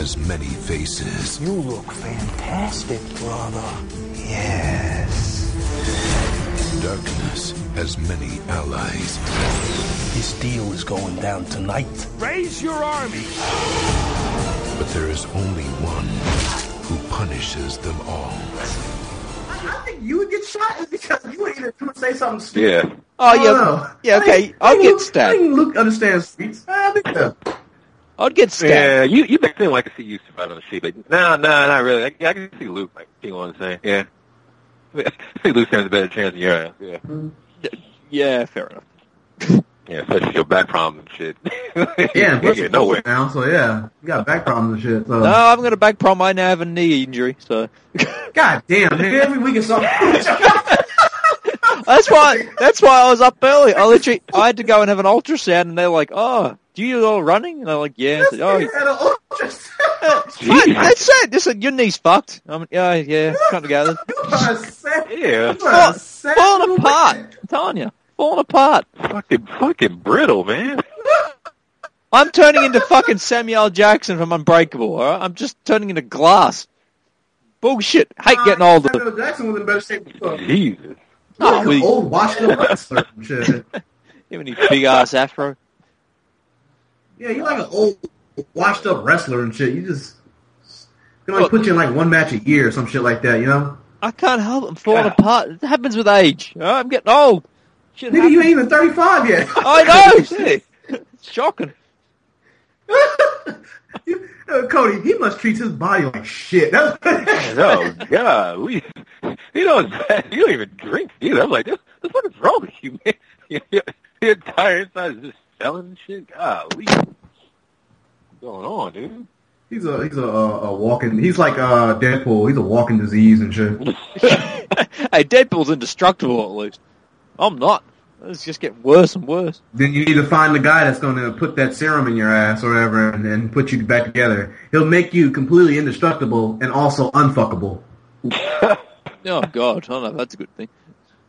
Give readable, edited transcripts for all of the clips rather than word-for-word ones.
has many faces. You look fantastic, brother. Yes. Darkness has many allies. This deal is going down tonight. Raise your army! But there is only one who punishes them all. I think you would get shot because you would either say something stupid. Yeah. Oh, yeah. Yeah, okay. I'll get stabbed. I think Luke understands streets. I think so. I'd get stabbed. Yeah, you make it seem like I see you survive on the sheep. Like, no, not really. I can see Luke, like, you know what I'm saying? Yeah. I think Luke stands a better chance than your ass. Yeah. Yeah, fair enough. Yeah, especially your back problems and shit. Yeah, you get nowhere now. So yeah, you got back problems and shit. So. No, I haven't got a back problem. I now have a knee injury. So. God damn, man! Every week is something. That's why I was up early. I had to go and have an ultrasound, and they're like, "Oh, do you do all running?" And I'm like, "Yeah." I said, that's it. They said, "Your knee's fucked." I'm like, yeah, can't together. Yeah. Falling apart. I'm telling you, falling apart. Fucking brittle, man. I'm turning into fucking Samuel L. Jackson from Unbreakable. All right? I'm just turning into glass. Bullshit. Hate getting older. Samuel Jackson was in better shape before. Jesus. Like an old washed up wrestler and shit. You have any big ass afro? Yeah, you're like an old washed up wrestler and shit. You just they like put you in like one match a year or some shit like that, you know? I can't help it. I'm falling apart. It happens with age. All right? I'm getting old. Nigga, you ain't even 35 yet. I know. It's shocking. Cody, he must treat his body like shit. Oh God, you don't even drink either. I'm like, what is wrong with you, man? Your entire inside is just selling and shit. Golly, what's going on, dude? He's a walking. He's like Deadpool. He's a walking disease and shit. Hey, Deadpool's indestructible at least. I'm not. It's just getting worse and worse. Then you need to find the guy that's going to put that serum in your ass or whatever and put you back together. He'll make you completely indestructible and also unfuckable. Oh, God. I don't know if that's a good thing.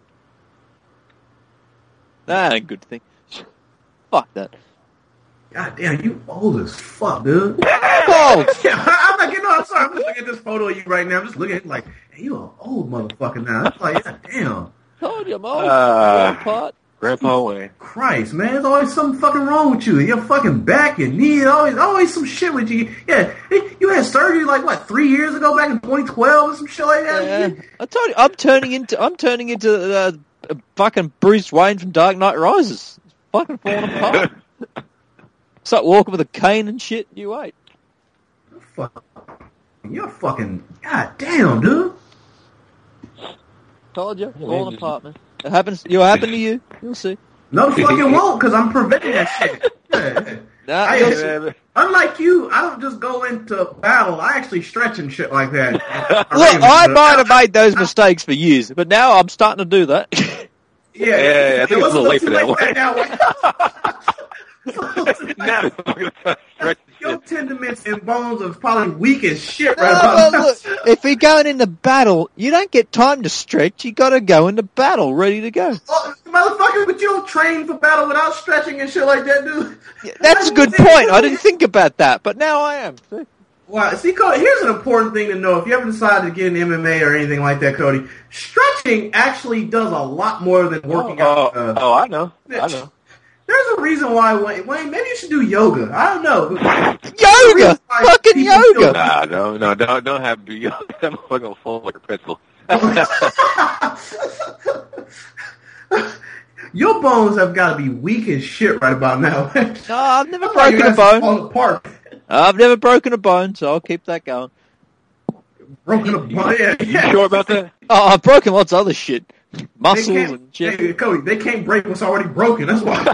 That ain't a good thing. Fuck that. God damn, you old as fuck, dude. Old! I'm like, I'm sorry. I'm just looking at this photo of you right now. I'm just looking at it like, hey, you an old motherfucker now. It's like, God damn. Told you I'm old. Grandpa Wayne. Christ, man, there's always something fucking wrong with you. Your fucking back, your knee, always some shit with you. Yeah, you had surgery like what 3 years ago, back in 2012 or some shit like that. Yeah. I told you, I'm turning into fucking Bruce Wayne from Dark Knight Rises. It's fucking falling apart. Start walking with a cane and shit. You wait. You're fucking goddamn, dude. Told you, falling apart, man. It happens. It'll happen to you. You'll see. No fucking won't, because I'm preventing that shit. Yeah. Unlike you, I don't just go into battle. I actually stretch and shit like that. Look, I might have made those mistakes for years, but now I'm starting to do that. Yeah, I think it's a little late for that one. Your tendons and bones are probably weak as shit right now. Look, if you're going into battle, you don't get time to stretch. You got to go into battle ready to go. Oh, motherfucker, but you don't train for battle without stretching and shit like that, dude. Yeah, that's a good point. I didn't think about that, but now I am. See? Wow. See, Cody, here's an important thing to know. If you ever decided to get in MMA or anything like that, Cody, stretching actually does a lot more than working out. I know. I know. There's a reason why, Wayne, maybe you should do yoga. I don't know. Yoga! Fucking yoga! Nah, no, don't have to do yoga. I'm going to fall like a pretzel. Your bones have got to be weak as shit right about now. No, I've never broken a bone. I've never broken a bone, so I'll keep that going. Broken a bone? Yeah. You sure about that? Oh, I've broken lots of other shit. Muscles and shit. Cody, they can't break what's already broken. That's why.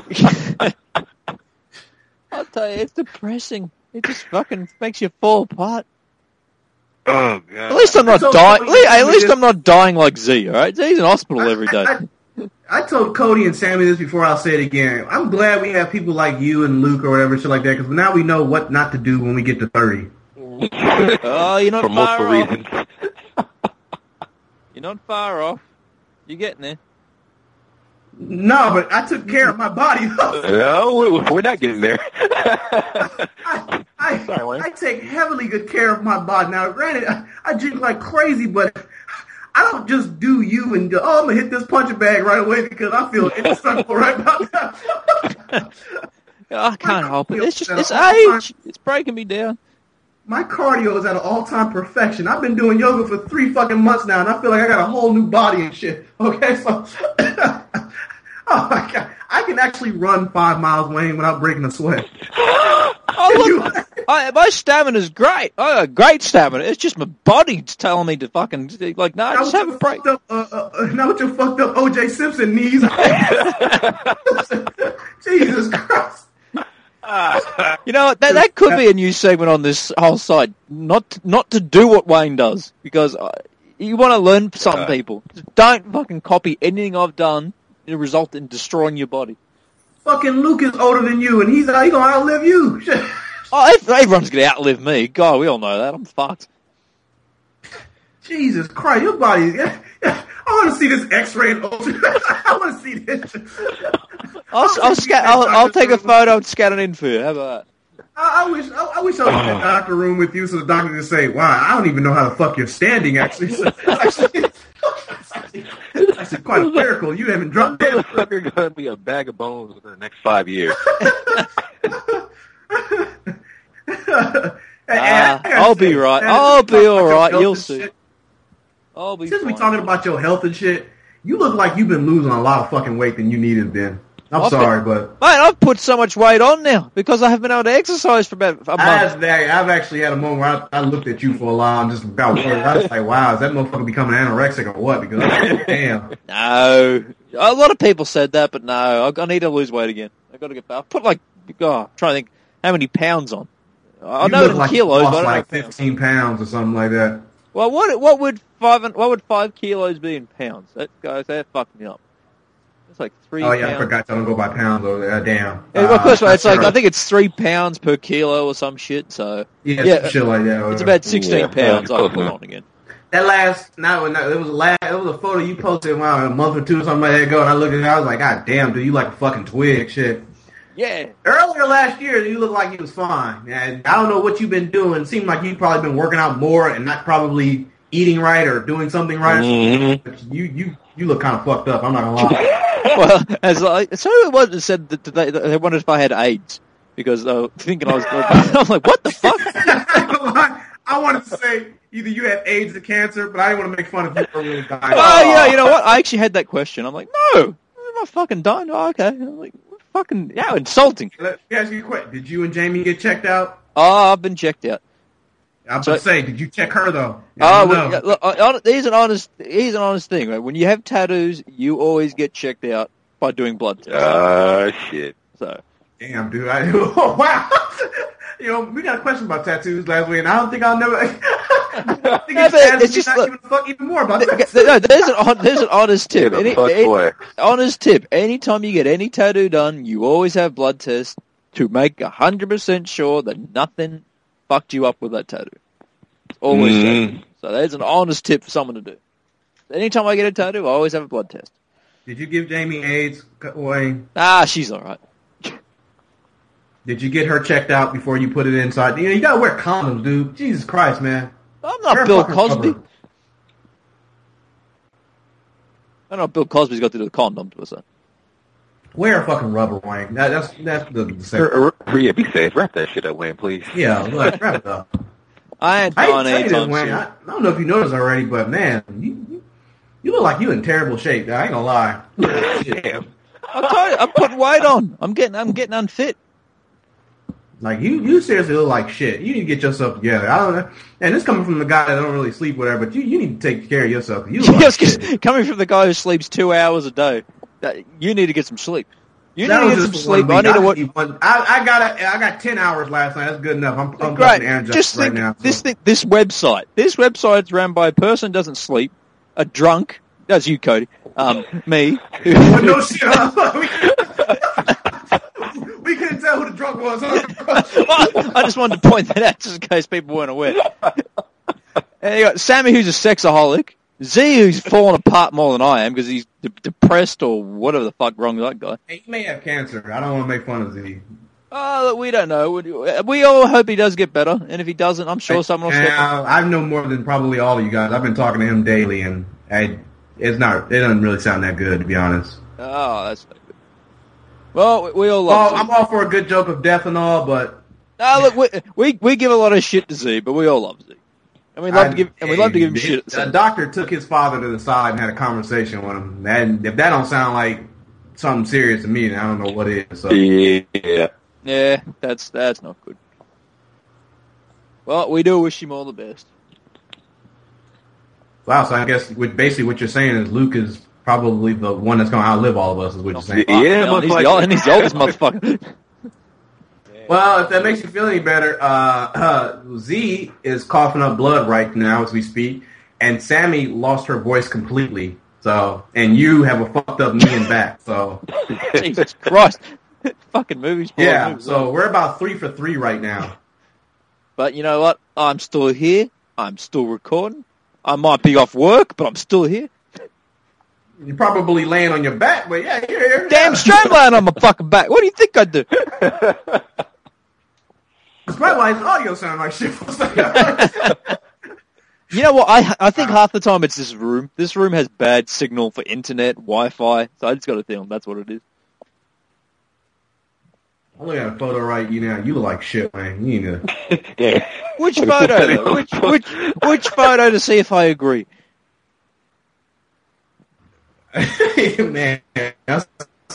I'll tell you, it's depressing. It just fucking makes you fall apart. Oh, God. At least I'm not dying. At least I'm not dying like Z, alright? Z's in hospital every day. I told Cody and Sammy this before. I'll say it again. I'm glad we have people like you and Luke or whatever shit like that, because now we know what not to do when we get to 30. Oh, you're not for far multiple off. reasons. You're not far off. You're getting there. No, but I took care of my body. No, we're not getting there. I Sorry, Wayne. I take heavily good care of my body. Now, granted, I drink like crazy, but I don't just do you and go, I'm going to hit this punching bag right away because I feel indestructible right about that. I can't help it. It's age. It's breaking me down. My cardio is at an all-time perfection. I've been doing yoga for 3 fucking months now, and I feel like I got a whole new body and shit. Okay, so... oh, my God. I can actually run 5 miles, Wayne, without breaking a sweat. Oh, look, my stamina's great. I got great stamina. It's just my body's telling me to fucking, like, no, just have a break. Now with your fucked up O.J. Simpson knees. Jesus Christ. You know what? That could be a new segment on this whole site. Not to do what Wayne does, because you want to learn from some people. Just don't fucking copy anything I've done. It'll result in destroying your body. Fucking Luke is older than you, and he's gonna outlive you. Oh, everyone's gonna outlive me. God, we all know that. I'm fucked. Jesus Christ, your body. I want to see this X-ray and ultra. I want to see this. I'll take a photo and scan it in for you. How about that? I wish I was in the doctor room with you so the doctor could say, wow, I don't even know how the fuck you're standing, actually. So, it's actually quite a miracle. You haven't dropped dead. Motherfucker going to be a bag of bones within the next 5 years. I'll be right. I'll be all right. You'll see. I'll be Since fine. we're talking about your health and shit, you look like you've been losing a lot of fucking weight than you needed then. I'm sorry, but... Mate, I've put so much weight on now because I haven't been able to exercise for about a month. I've actually had a moment where I looked at you for a while and just about worried. I was like, wow, is that motherfucker becoming anorexic or what? Because, damn. No. A lot of people said that, but no. I need to lose weight again. I've got to get back. I put I'm trying to think how many pounds on. I know in kilos, but I don't like know 15 pounds or something like that. Well, what would 5 kilos be in pounds? That fucked me up. It's like 3 pounds. Oh yeah, I forgot. I don't go by pounds over there. Damn. Of course, it's like I think it's 3 pounds per kilo or some shit. So yeah, shit like that. It's about 16 pounds I put on again. That it was a photo you posted a month or two or something like that ago, and I looked at it, I was like, God damn, dude, you like a fucking twig, shit. Yeah. Earlier last year, you looked like you was fine. And I don't know what you've been doing. It seemed like you've probably been working out more and not probably eating right or doing something right. Mm-hmm. But you look kind of fucked up. I'm not gonna lie. Well, it was that said that they wondered if I had AIDS because thinking I was. I'm like, what the fuck? I wanted to say either you had AIDS or cancer, but I didn't want to make fun of you for really dying. Oh yeah, you know what? I actually had that question. I'm like, no, I'm not fucking dying. Oh, okay. I'm like, fucking insulting. Let me ask you a question. Did you and Jamie get checked out? Oh, I've been checked out. I was going to say, did you check her though? Here's an honest thing, right? When you have tattoos, you always get checked out by doing blood tests. Shit. So. Damn, dude. Oh, wow. You know, we got a question about tattoos last week, and I don't think I'll never. I think it's just not giving a fuck even more about that. No, there's an honest tip. Honest tip. Anytime you get any tattoo done, you always have blood tests to make 100% sure that nothing fucked you up with that tattoo. It's always so there's an honest tip for someone to do. Anytime I get a tattoo, I always have a blood test. Did you give Jamie AIDS, Wayne? She's all right. Did you get her checked out before you put it inside? You gotta wear condoms, dude. Jesus Christ, man. I'm not Bill Cosby. I know Bill Cosby's got to do the condoms with that. Wear a fucking rubber, Wayne. That's the Yeah, be safe. Wrap that shit up, Wayne, please. Yeah, look, wrap it up. I ain't done anytime Wayne. I don't know if you noticed already, but man, you look like you in terrible shape. I ain't gonna lie. Damn. I told you, I'm putting weight on. I'm getting unfit. Like you seriously look like shit. You need to get yourself together. I don't know. And this coming from the guy that don't really sleep, whatever. But you need to take care of yourself. You look like shit. Coming from the guy who sleeps 2 hours a day, you need to get some sleep. You need to get some sleep. I need to watch. I got 10 hours last night. That's good enough. I'm great. Just right now. This website. This website's run by a person who doesn't sleep, a drunk. That's you, Cody. Me. No shit. We couldn't tell who the drunk was. I just wanted to point that out just in case people weren't aware. And you got Sammy, who's a sexaholic. Z, who's fallen apart more than I am because he's depressed or whatever the fuck wrong with that guy. He may have cancer. I don't want to make fun of Z. Oh, we don't know. We all hope he does get better, and if he doesn't, I'm sure someone will step up. I know more than probably all of you guys. I've been talking to him daily, and it doesn't really sound that good, to be honest. Oh, that's not good. Well, we all love I'm all for a good joke of death and all, but... No, look, we give a lot of shit to Z, but we all love Z. And we love to give him shit. The doctor took his father to the side and had a conversation with him. And if that don't sound like something serious to me, then I don't know what is. So. Yeah, that's not good. Well, we do wish him all the best. Wow, so I guess basically what you're saying is Luke is probably the one that's going to outlive all of us, is what you're saying. Yeah, and he's the oldest motherfucker. Well, if that makes you feel any better, Z is coughing up blood right now as we speak, and Sammy lost her voice completely. So, and you have a fucked up knee and back. So, Jesus Christ, fucking movies. Yeah, so we're about 3 for 3 right now. But you know what? I'm still here. I'm still recording. I might be off work, but I'm still here. You're probably laying on your back, but yeah, you're here. Damn straight laying on my fucking back. What do you think I do? That's probably why his audio sounds like shit. You know what? I think half the time it's this room. This room has bad signal for internet, Wi-Fi, so I just got to think that's what it is. I'm looking at a photo right now. You look like shit, man. You need to... Which photo? Which photo to see if I agree? Man, that's...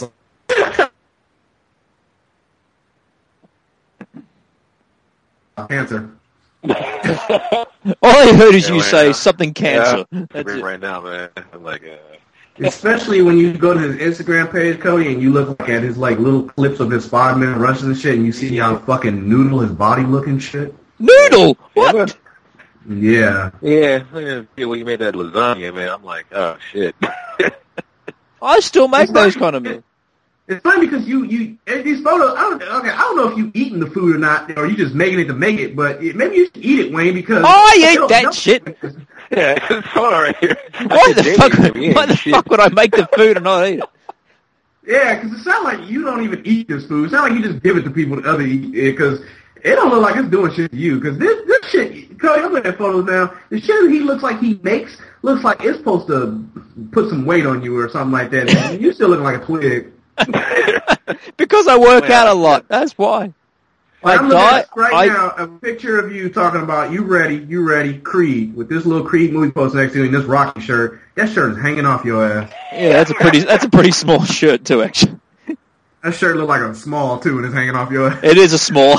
Cancer. All I heard is you say something cancer. Yeah, that's it. Right now, man. I'm like, especially when you go to his Instagram page, Cody, and you look at his like little clips of his 5-minute rushes and shit, and you see how fucking noodle his body looking shit. Noodle? What? Yeah. Yeah. When you made that lasagna, man, I'm like, oh shit. I still make those kind of meals. It's funny because you these photos. I don't know if you eating the food or not, or you just making it to make it. But maybe you should eat it, Wayne, because I ate that shit. Yeah, it's all right here. Why the fuck would I make the food and not eat it? Yeah, because it sounds like you don't even eat this food. It sounds like you just give it to people to other eat it, because it don't look like it's doing shit to you. Because this shit, Cody, I'm looking at photos now. The shit that he looks like he makes looks like it's supposed to put some weight on you or something like that. And you still looking like a twig. Because I work out a lot. That's why. I'm looking at now a picture of you talking about you ready, Creed, with this little Creed movie poster next to you in this Rocky shirt. That shirt is hanging off your ass. Yeah, that's a pretty small shirt too, actually. That shirt looks like a small too, and it's hanging off your ass. It is a small.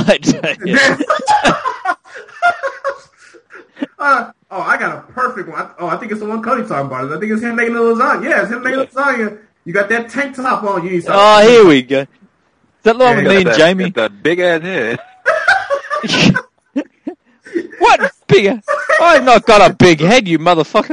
I got a perfect one. I think it's the one Cody's talking about. I think it's him making the lasagna. Yeah, it's him making the lasagna. You got that tank top on. Here we go. Is that long with me and Jamie? That big ass head. What big? I've not got a big head, you motherfucker.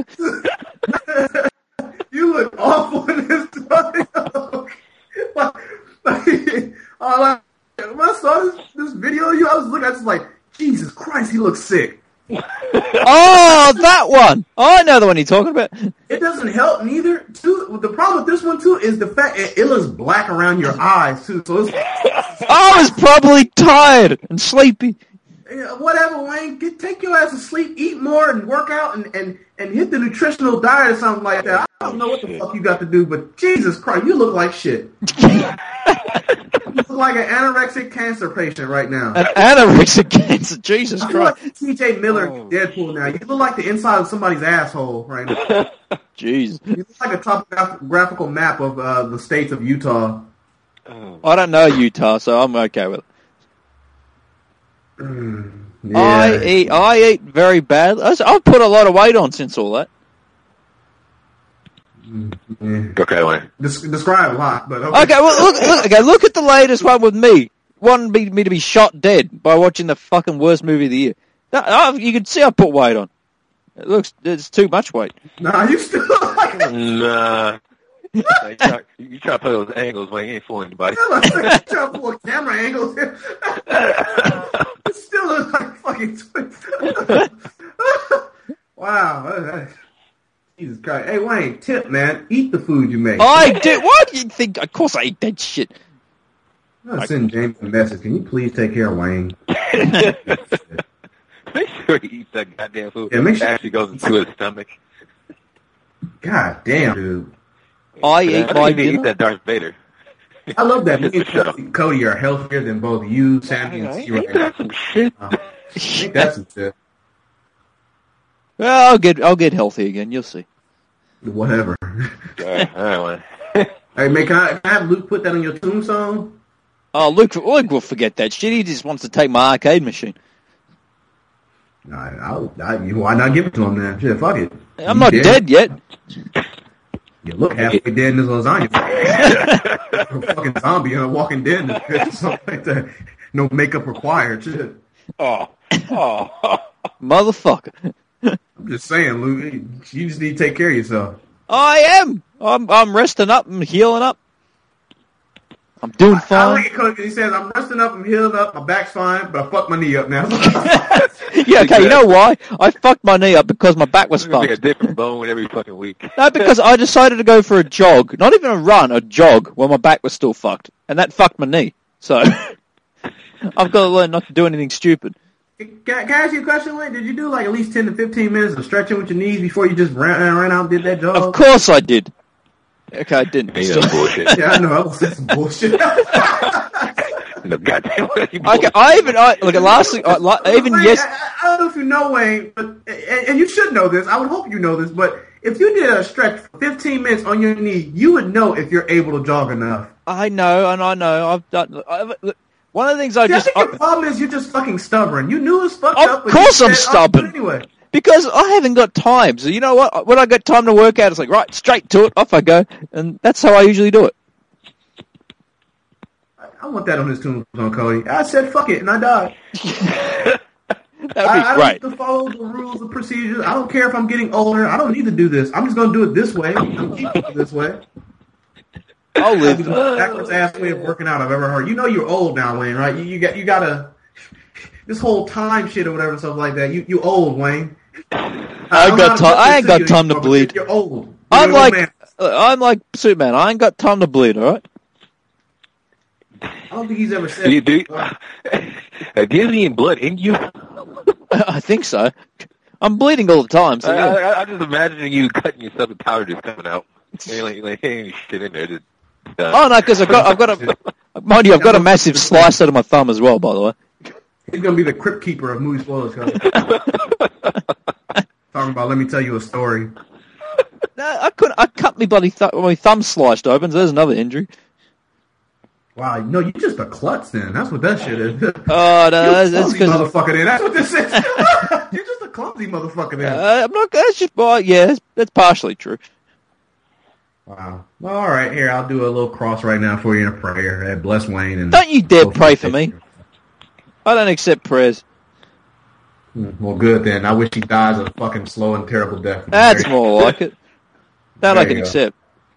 You look awful in this photo. When I saw this video of you, I was looking at this like, Jesus Christ, he looks sick. Oh, that one! Oh, I know the one you're talking about. It doesn't help neither. Too. The problem with this one too is the fact it looks black around your eyes too. So I was probably tired and sleepy. Whatever, Wayne. Take your ass to sleep, eat more, and work out, and hit the nutritional diet or something like that. I don't know what the fuck you got to do, but Jesus Christ, you look like shit. You look like an anorexic cancer patient right now. An anorexic cancer? Jesus Christ. You look like T.J. Miller Deadpool now. You look like the inside of somebody's asshole right now. Jeez. You look like a topographical map of the states of Utah. I don't know Utah, so I'm okay with it. Yeah. I eat very bad. I've put a lot of weight on since all that. Yeah. Okay, Wayne. Describe a lot, but okay. Okay, well, look at the latest one with me. Wanted me to be shot dead by watching the fucking worst movie of the year. You can see I put weight on. It's too much weight. Nah, you still look like Nah. You try to play those angles, man. You ain't fooling anybody. You try to pull camera angles here. It still looks like fucking twins. Wow. Jesus Christ. Hey, Wayne, tip, man. Eat the food you make. I do. Why do you think? Of course I eat that shit. I'm gonna send James a message. Can you please take care of Wayne? Make sure he eats that goddamn food. Yeah, make sure it actually goes into his stomach. God damn, dude. I eat my dinner. Eat that Darth Vader. I love that. Me and Cody are healthier than both you, Sammy, and C. Ain't that some shit? Ain't that some shit? Well, I'll get healthy again. You'll see. Whatever. All right. Hey, man, can I have Luke put that on your tombstone? Oh, Luke will forget that shit. He just wants to take my arcade machine. Why not give it to him then? Shit, fuck it. I'm not dead yet. You look halfway dead in this lasagna. You're a fucking zombie in a Walking Dead. Something like that. No makeup required. Shit. Oh. Motherfucker. I'm just saying, Luke. You just need to take care of yourself. I am. I'm resting up and healing up. I'm doing fine. I like it because he says, I'm resting up, I'm healing up, my back's fine, but I fucked my knee up now. Yeah, okay, you know why? I fucked my knee up because my back was fucked. Like a different bone every fucking week. No, because I decided to go for a jog. Not even a run, a jog, while my back was still fucked. And that fucked my knee. So, I've got to learn not to do anything stupid. Can I ask you a question, Wayne? Did you do like at least 10 to 15 minutes of stretching with your knees before you just ran out and did that jog? Of course I did. Okay, I didn't. Yeah, that's bullshit. Yeah, I know. I was saying some bullshit. No goddamn way. Okay, yes. I don't know if you know, Wayne, but, and you should know this. I would hope you know this, but if you did a stretch for 15 minutes on your knee, you would know if you're able to jog enough. I know, and I know. I've done. One of the things I think the problem is you're just fucking stubborn. You knew it was fucked up. Of course I'm stubborn. Anyway. Because I haven't got time. So you know what? When I got time to work out, it's like, right, straight to it, off I go. And that's how I usually do it. I want that on his tombstone, Cody. I said, fuck it, and I died. That'd be great. I don't need to follow the rules and procedures. I don't care if I'm getting older. I don't need to do this. I'm just going to do it this way. I'm keeping it this way. I'll live. That's the most backwards ass way of working out I've ever heard. You know you're old now, Wayne, right? You gotta this whole time shit or whatever stuff like that. You old, Wayne. I ain't got time to bleed. You're old. I'm like Superman. I ain't got time to bleed. All right. I don't think he's ever said. Do you have any blood in you? I think so. I'm bleeding all the time. So yeah. I'm just imagining you cutting yourself and powder just coming out. Like ain't shit in there. Just, oh no, because I've got a massive slice out of my thumb as well. By the way. He's gonna be the crypt keeper of movie spoilers. Talking about, let me tell you a story. No, I couldn't. I cut my bloody my thumb sliced open. So there's another injury. Wow, no, you're just a klutz then. That's what that shit is. Oh no, that's because motherfucker. Then that's what this is. You're just a clumsy motherfucker. Then I'm not. That's just. Well, yeah, that's partially true. Wow. Well, all right. Here, I'll do a little cross right now for you in a prayer. Bless Wayne. And don't you dare pray for me. I don't accept prayers. Well, good then. I wish he dies a fucking slow and terrible death. That's more like it. That I can accept.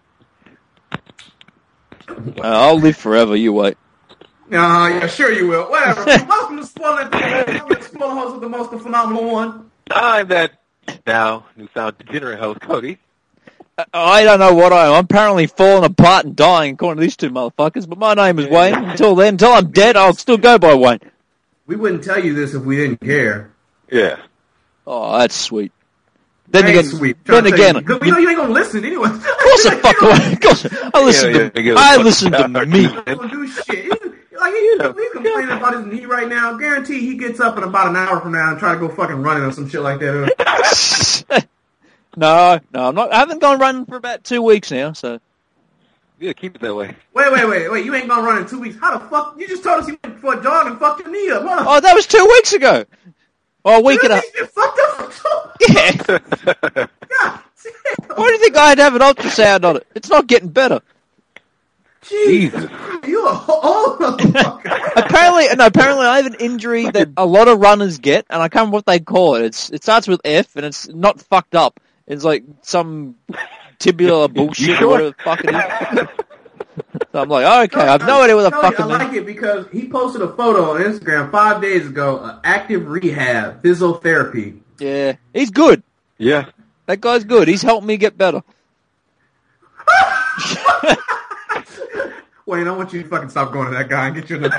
I'll live forever. You wait. Yeah, sure you will. Whatever. Welcome to Spoiler. I'm the spoiler host of the most phenomenal one. I'm that now newfound degenerate host, Cody. I don't know what I am. I'm apparently falling apart and dying according to these two motherfuckers, but my name is Wayne. Until I'm dead, I'll still go by Wayne. We wouldn't tell you this if we didn't care. Yeah. Oh, that's sweet. Then again, you know you ain't gonna listen anyway. Of course I fuck away. Of course I listen to me. Don't do shit. Like he's complaining about his knee right now. Guarantee he gets up in about an hour from now and try to go fucking running or some shit like that. No, I'm not. I haven't gone running for about 2 weeks now, so. Yeah, keep it that way. Wait. You ain't gonna run in 2 weeks. How the fuck? You just told us you went for a jog and fucked your knee up. Oh, that was 2 weeks ago. Or a week and a half. You fucked up. Yeah. God, why do you think I'd have an ultrasound on it? It's not getting better. Jesus. You're a old motherfucker. Apparently I have an injury that a lot of runners get, and I can't remember what they call it. It starts with F, and it's not fucked up. It's like some tibial bullshit or whatever the fuck it is. So I'm like, okay, I have no idea what the fuck it is. I like it because he posted a photo on Instagram 5 days ago, active rehab, physiotherapy. Yeah, he's good. Yeah. That guy's good. He's helped me get better. Wayne, I want you to fucking stop going to that guy and get you in the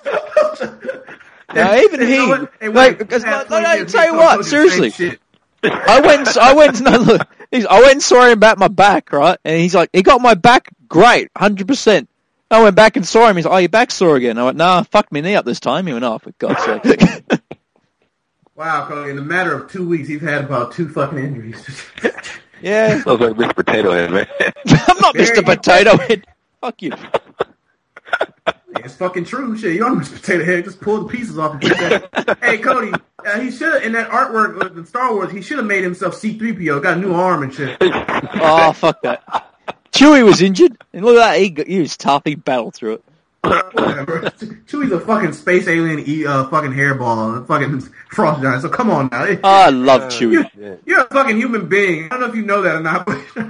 Now, even he, like, because I tell you what, seriously, I went and saw him about my back, right? And he's like, he got my back great, 100%. I went back and saw him. He's like, oh, your back's sore again. I went, nah, fucked my knee up this time. He went, oh, for God's sake. Wow, Cody, in a matter of 2 weeks, he's had about 2 fucking injuries. Yeah. Sounds like Mr. Potato Head, man. I'm not Mr. Potato Head. Fuck you. It's fucking true. Shit, you're on Mr. Potato Head. Just pull the pieces off and put that. Hey, Cody, he should in that artwork in Star Wars, he should have made himself C-3PO. Got a new arm and shit. Oh, fuck that. Chewie was injured, and look at that. He was tough. He battled through it. Whatever. Chewie's a fucking space alien, fucking hairball, fucking frost giant. So come on now. Oh, I love Chewie. You're a fucking human being. I don't know if you know that or not.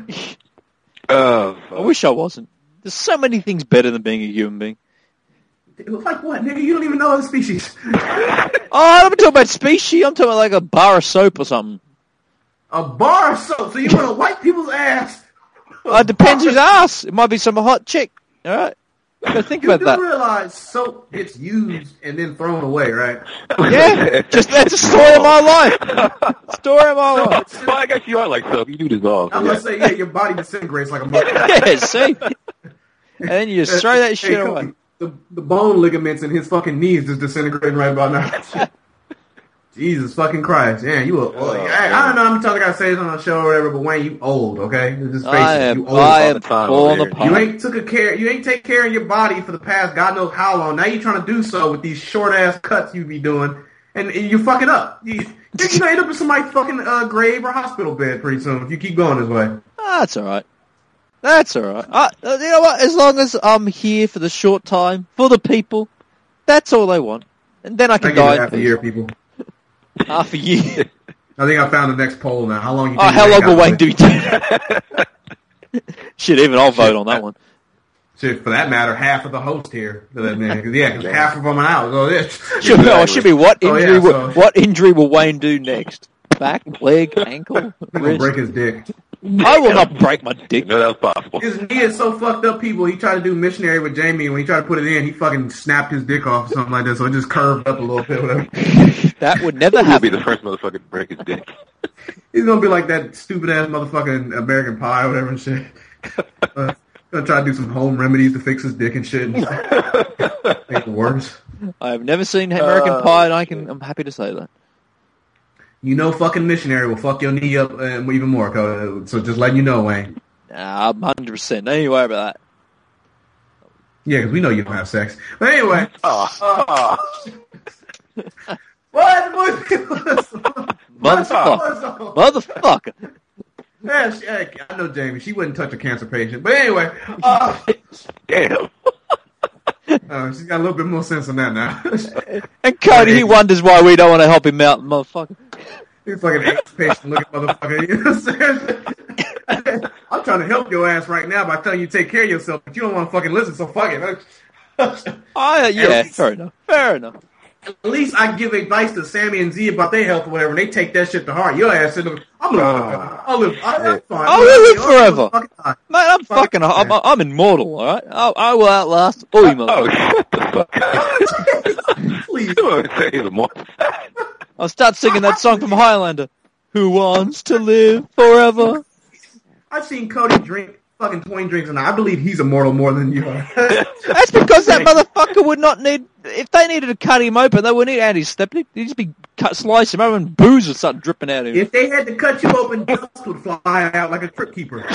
I wish I wasn't. There's so many things better than being a human being. Like what, nigga? You don't even know other species. Oh, I'm talking about species. I'm talking about like a bar of soap or something. A bar of soap? So you want to wipe people's ass? It depends whose ass. It might be some hot chick. All right. Gotta think about that. You realize soap gets used and then thrown away, right? Yeah, that's a story of my life. Story of my life. Well, I guess you are like soap. You do dissolve. I'm gonna say, yeah, your body disintegrates like a mother. Yeah, see? And then you just throw that shit away. The bone ligaments in his fucking knees is disintegrating right about now. Jesus fucking Christ. Yeah, you I don't know how many times I gotta say this on the show or whatever, but Wayne, you old, okay? Just face it, you old. I am falling apart. You ain't taken care of your body for the past God knows how long. Now you're trying to do so with these short ass cuts you be doing, and you're fucking up. You're gonna end up in somebody's fucking grave or hospital bed pretty soon if you keep going this way. That's alright. That's alright. You know what? As long as I'm here for the short time, for the people, that's all I want. And then I can die. Half a year, people. Half a year. I think I found the next poll now. How long you think how long will Wayne do? Shit, even I'll vote on that one. Shit, for that matter, half of the host here. Because half of them are out. So it should be what injury? What injury will Wayne do next? Back, leg, ankle, wrist? Break his dick. I will not break my dick. No, that's possible. His knee is so fucked up, people. He tried to do missionary with Jamie, and when he tried to put it in, he fucking snapped his dick off or something like that, so it just curved up a little bit. Whatever. That would never happen. He'll be the first motherfucker to break his dick. He's gonna be like that stupid ass motherfucker in American Pie or whatever and shit. Gonna try to do some home remedies to fix his dick and shit. Make it worse. I have never seen American Pie, and I'm happy to say that. You know fucking missionary will fuck your knee up even more, so just letting you know, Wayne. Nah, I'm 100%. Don't you worry about that. Yeah, because we know you don't have sex. But anyway. Motherfucker. Yeah, I know Jamie. She wouldn't touch a cancer patient. But anyway. Damn. She's got a little bit more sense than that now. And Cody, he wonders why we don't want to help him out, motherfucker. He's like an AIDS patient looking motherfucker. You know what I'm saying? I'm trying to help your ass right now by telling you to take care of yourself, but you don't want to fucking listen, so fuck it. Yeah, fair enough. At least I give advice to Sammy and Z about their health or whatever, and they take that shit to heart. Your ass said, I'm fine. I'll live forever. Mate, I'm immortal, alright? I will outlast all you motherfuckers. Please. Don't say he's immortal. I'll start singing that song from Highlander. Who wants to live forever? I've seen Cody drink fucking 20 drinks a night. I believe he's immortal more than you are. That's because that motherfucker would not need... If they needed to cut him open, they wouldn't need antiseptic. They'd just be slice him over and booze would start dripping out of him. If they had to cut you open, dust would fly out like a trip keeper.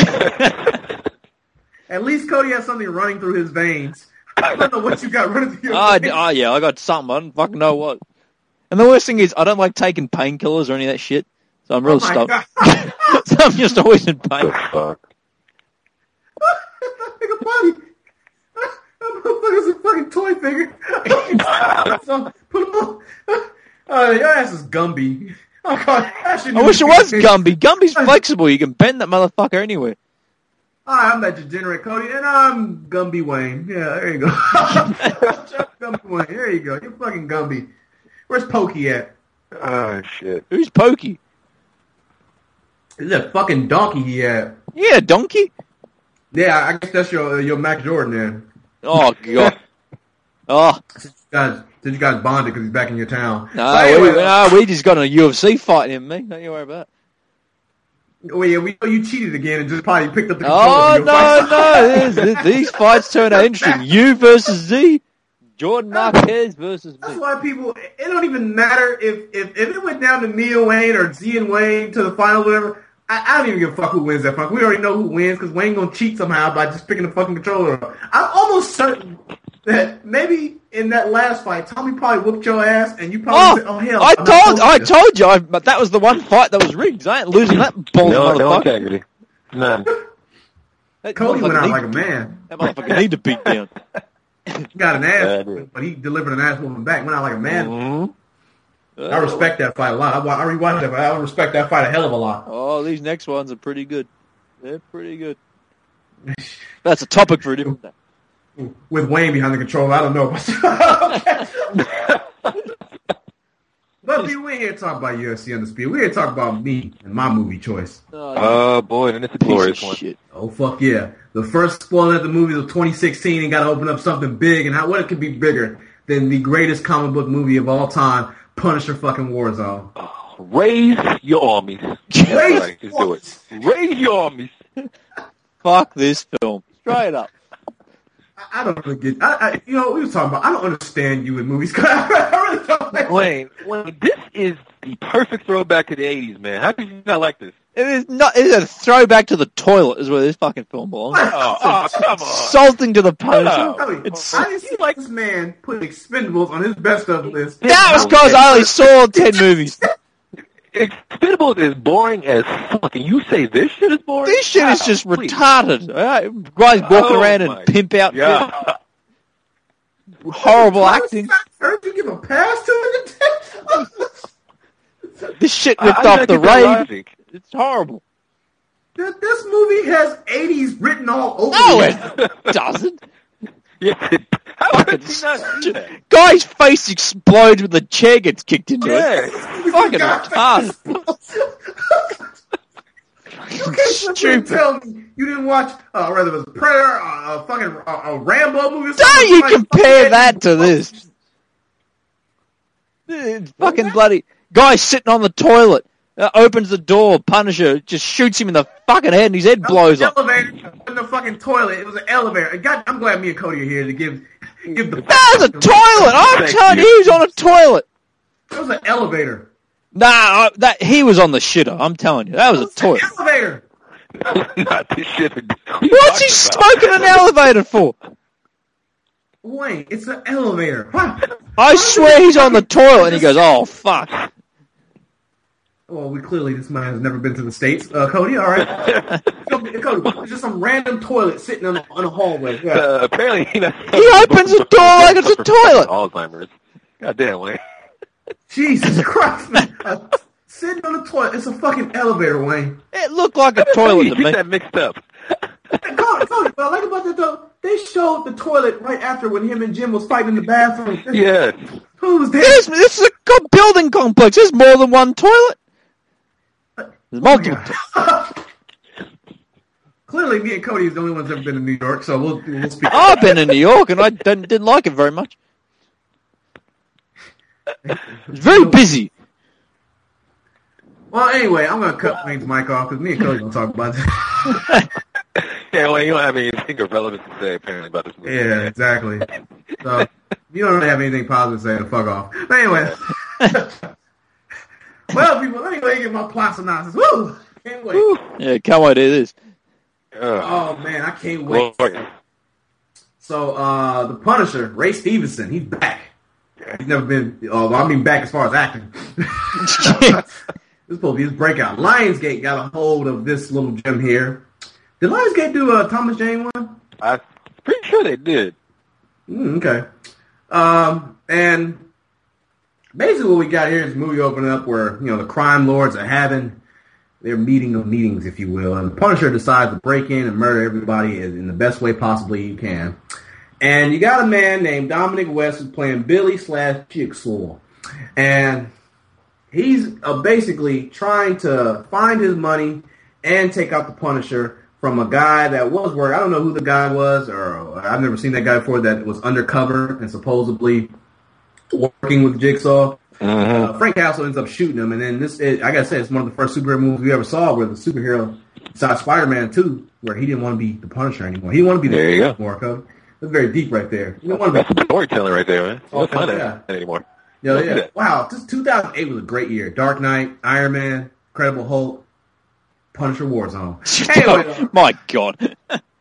At least Cody has something running through his veins. I don't know what you got running through your veins. Oh, yeah, I got something. I don't fucking know what. And the worst thing is, I don't like taking painkillers or any of that shit. So I'm real stuck. So I'm just always in pain. Fuck. Like a body. That motherfucker's a fucking toy figure. So, put him on. Your ass is Gumby. Oh, God. I wish it was Gumby. Gumby's flexible. You can bend that motherfucker anywhere. Hi, I'm that degenerate Cody, and I'm Gumby Wayne. Yeah, there you go. Gumby Wayne. There you go. You're fucking Gumby. Where's Pokey at? Oh, shit. Who's Pokey? Is that fucking donkey he had? Yeah, donkey. Yeah, I guess that's your Mac Jordan then. Oh, God. Oh. Did you guys bond it because he's back in your town? No, anyway, we just got in a UFC fight, him and me. Don't you worry about it. Oh, yeah, we know you cheated again and just probably picked up the controller. Oh, no. These fights turn out interesting. You versus Z. Jordan Marquez versus me. That's why people, it don't even matter if it went down to me and Wayne or Z and Wayne to the finals or whatever. I don't even give a fuck who wins that fuck. We already know who wins because Wayne gonna cheat somehow by just picking the fucking controller up. I'm almost certain that maybe in that last fight, Tommy probably whooped your ass and you probably said, oh hell. I told you, but that was the one fight that was rigged. I ain't losing that ball. No integrity. None. Cody went out like a man. That motherfucker need to beat down. Got an ass, but he delivered an ass whooping back. Went out like a man. Mm-hmm. I respect that fight a lot. I rewatched that fight. I respect that fight a hell of a lot. Oh, these next ones are pretty good. They're pretty good. That's a topic for a different day. With Wayne behind the controller, I don't know. But we ain't here to talk about UFC Undisputed. We're here to talk about me and my movie choice. Oh, boy, and it's a glorious one. Shit. Oh, fuck yeah. The first spoiler of the movies of 2016 and got to open up something big, and what it could be bigger than the greatest comic book movie of all time, Punisher fucking Warzone. Oh, raise your armies. Right, just do it. Raise your armies. Fuck this film. Straight up. I don't really get. We were talking about. I don't understand you in movies. I really don't. Wayne, this is the perfect throwback to the '80s, man. How could you not like this? It is not. It's a throwback to the toilet. Is where this fucking film belongs. Oh, come on. Insulting to the Punisher. I didn't see like this man put Expendables on his best of list. That was because I only saw 10 movies. Expendables is boring as fuck. And you say this shit is boring? This shit is just retarded. Right? Guys walking around in pimp outfits. Yeah. Horrible acting. Heard you give a pass to it? This shit ripped off the raid. It's horrible. This movie has 80s written all over it. No, it doesn't. Yes, how could he not do that? Guy's face explodes when the chair gets kicked into it. Fucking retarded. You can't tell me you didn't watch, whether it was Predator, a Rambo movie or something. Don't you compare that to this. It's fucking bloody... Guy sitting on the toilet. Opens the door, Punisher just shoots him in the fucking head and his head blows up. Elevator in the fucking toilet. It was an elevator. God, I'm glad me and Cody are here to give the... That was a toilet! I'm telling you, he was on a toilet! That was an elevator. Nah, he was on the shitter. I'm telling you. That was a toilet. An elevator! Not the shitter. What's he smoking an elevator for? Wait, it's an elevator. What? I swear he's on the toilet and he goes, oh, fuck. Well, this man has never been to the States. Cody, all right. Cody, it's just some random toilet sitting on a hallway. Yeah. Apparently, he opens the door like it's a toilet. Alzheimer's. Goddamn, Wayne. Jesus Christ, man. Sitting on the toilet. It's a fucking elevator, Wayne. It looked like a toilet to me. Get that mixed up. Cody, what I like about that, though, they showed the toilet right after when him and Jim was fighting in the bathroom. Yeah. Who was there? This is a building complex. There's more than one toilet. There's multiple. Clearly, me and Cody is the only ones who've ever been to New York, so we'll speak. I've been in New York, and I didn't like it very much. It's very busy. Well, anyway, I'm going to cut Wayne's mic off, because me and Cody going to talk about this. Yeah, well, you don't have anything of relevance to say, apparently, about this movie. Yeah, exactly. So, you don't really have anything positive to say, then fuck off. But anyway... Well, people, let me get my plot synopsis. Woo! Can't wait. Woo. Yeah, can't wait to do this. Oh, man, I can't wait. So, the Punisher, Ray Stevenson, he's back. He's never been, back as far as acting. This is supposed to be his breakout. Lionsgate got a hold of this little gem here. Did Lionsgate do a Thomas Jane one? I'm pretty sure they did. Okay. And... basically, what we got here is a movie opening up where, the crime lords are having their meeting of meetings, if you will. And the Punisher decides to break in and murder everybody in the best way possibly you can. And you got a man named Dominic West who's playing Billy/Jigsaw. And he's basically trying to find his money and take out the Punisher from a guy that was working. I don't know who the guy was, or I've never seen that guy before, that was undercover and supposedly working with Jigsaw. Frank Castle ends up shooting him, and then I gotta say, it's one of the first superhero movies we ever saw where the superhero, besides Spider-Man 2, where he didn't want to be the Punisher anymore. He didn't want to be there you go. More. That's very deep right there. You don't want to be storytelling right there, man. You don't find that anymore. Yeah. Wow, this 2008 was a great year. Dark Knight, Iron Man, Incredible Hulk, Punisher Warzone. Anyway, my God.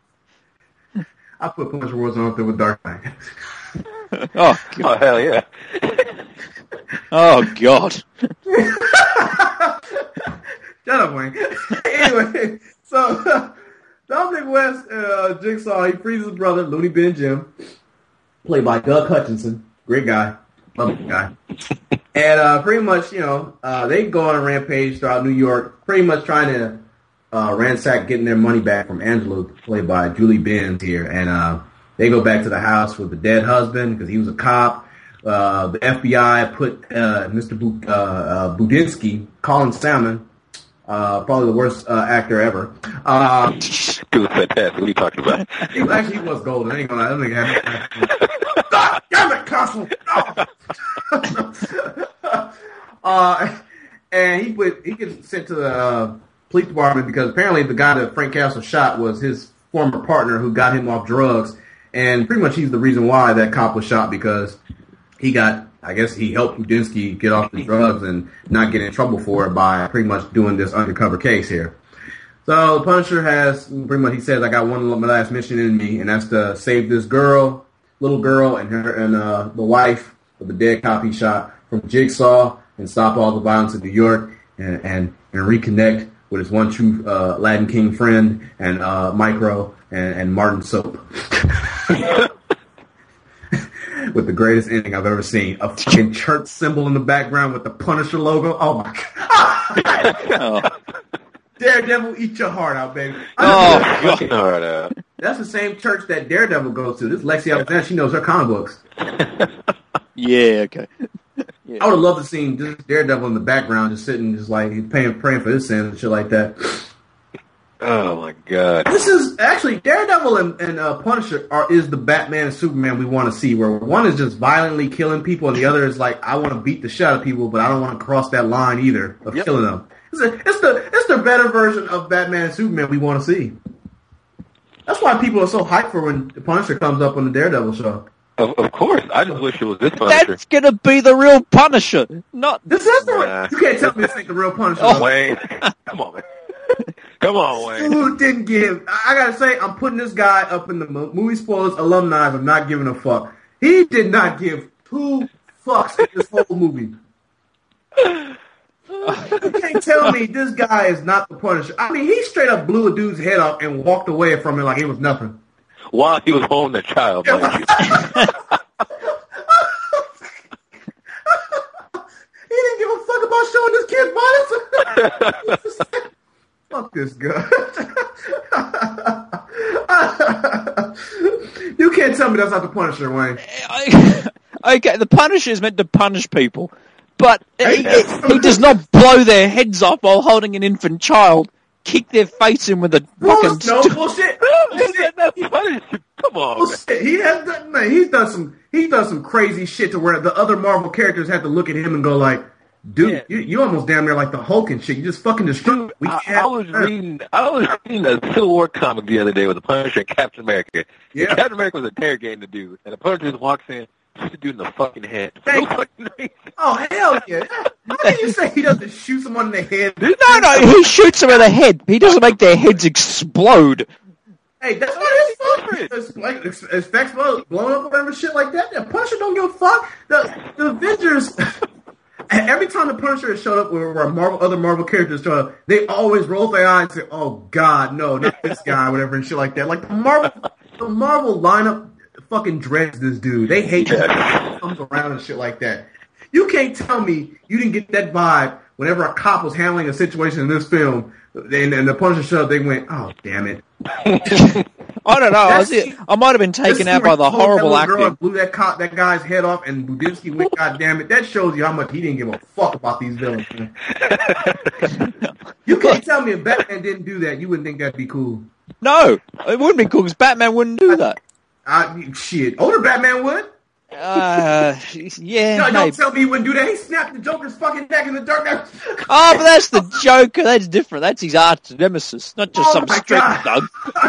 I put Punisher Warzone up there with Dark Knight. Oh, hell yeah. Oh, God. Shut up, Wayne. Anyway, so Dominic West, Jigsaw, he frees his brother, Looney Bin Jim, played by Doug Hutchinson. Great guy. Lovely guy. And pretty much, they go on a rampage throughout New York, pretty much trying to ransack getting their money back from Angela, played by Julie Benz here. And they go back to the house with the dead husband because he was a cop. The FBI put Mr. Budinsky, Colin Salmon, probably the worst actor ever. He was fantastic. What are you talking about? He was golden. I ain't gonna lie. I don't think God damn it, Castle! No! And he gets sent to the police department because apparently the guy that Frank Castle shot was his former partner who got him off drugs, and pretty much he's the reason why that cop was shot, because he helped Budinsky get off the drugs and not get in trouble for it by pretty much doing this undercover case here. So the Punisher has pretty much, he says, I got one last mission in me, and that's to save this little girl, and the wife of the dead cop he shot from Jigsaw, and stop all the violence in New York, and reconnect with his one true Latin King friend, and Micro, and Martin Soap. With the greatest ending I've ever seen. A fucking church symbol in the background with the Punisher logo. Oh my God. Daredevil, eat your heart out, baby. That's the same church that Daredevil goes to. This is Lexi Alexander. She knows her comic books. Yeah, okay. Yeah. I would have loved to see just Daredevil in the background, just sitting, just like praying for his sins and shit like that. Oh my God! This is actually Daredevil and Punisher is the Batman and Superman we want to see. Where one is just violently killing people, and the other is like, I want to beat the shit out of people, but I don't want to cross that line either of killing them. It's the better version of Batman and Superman we want to see. That's why people are so hyped for when the Punisher comes up on the Daredevil show. Of course, I just wish it was this Punisher. That's gonna be the real Punisher, not this is the. You can't tell me this ain't the real Punisher. Oh, Wayne, come on, man. Come on, Wayne. Who didn't give? I gotta say, I'm putting this guy up in the movie spoilers alumni. I'm not giving a fuck. He did not give 2 fucks in this whole movie. You can't tell me this guy is not the Punisher. I mean, he straight up blew a dude's head off and walked away from it like it was nothing. While he was holding the child, mind you. He didn't give a fuck about showing this kid violence. Fuck this guy. You can't tell me that's not the Punisher, Wayne. Okay, the Punisher is meant to punish people, but he does not blow their heads off while holding an infant child, kick their face in with a fucking... No bullshit. Come on. Bullshit. He's done some crazy shit to where the other Marvel characters have to look at him and go like, dude, you almost damn near like the Hulk and shit. You just fucking destroyed. I was reading a Civil War comic the other day with the Punisher and Captain America. Yeah. And Captain America was interrogating the dude, and the Punisher just walks in, shoots the dude in the fucking head. Oh hell yeah! How can you say he doesn't shoot someone in the head? No, he shoots them in the head. He doesn't make their heads explode. Hey, that's not his fault. Effects blowing up or whatever shit like that. The Punisher don't give a fuck. The Avengers. Every time the Punisher has showed up where other Marvel characters show up, they always roll their eyes and say, "Oh God, no, not this guy," whatever and shit like that. Like the Marvel lineup fucking dreads this dude. They hate him. Comes around and shit like that. You can't tell me you didn't get that vibe whenever a cop was handling a situation in this film, and the Punisher showed up. They went, "Oh damn it." I don't know. I might have been taken out by the horrible acting. Girl blew that guy's head off, and Budinsky went, "God damn it!" That shows you how much he didn't give a fuck about these villains. Man. You can't tell me if Batman didn't do that, you wouldn't think that'd be cool. No, it wouldn't be cool because Batman wouldn't do that. Shit, older Batman would. Yeah. No, don't tell me he wouldn't do that. He snapped the Joker's fucking neck in the Dark Knight. Oh, but that's the Joker. That's different. That's his arch nemesis, not just some street thug.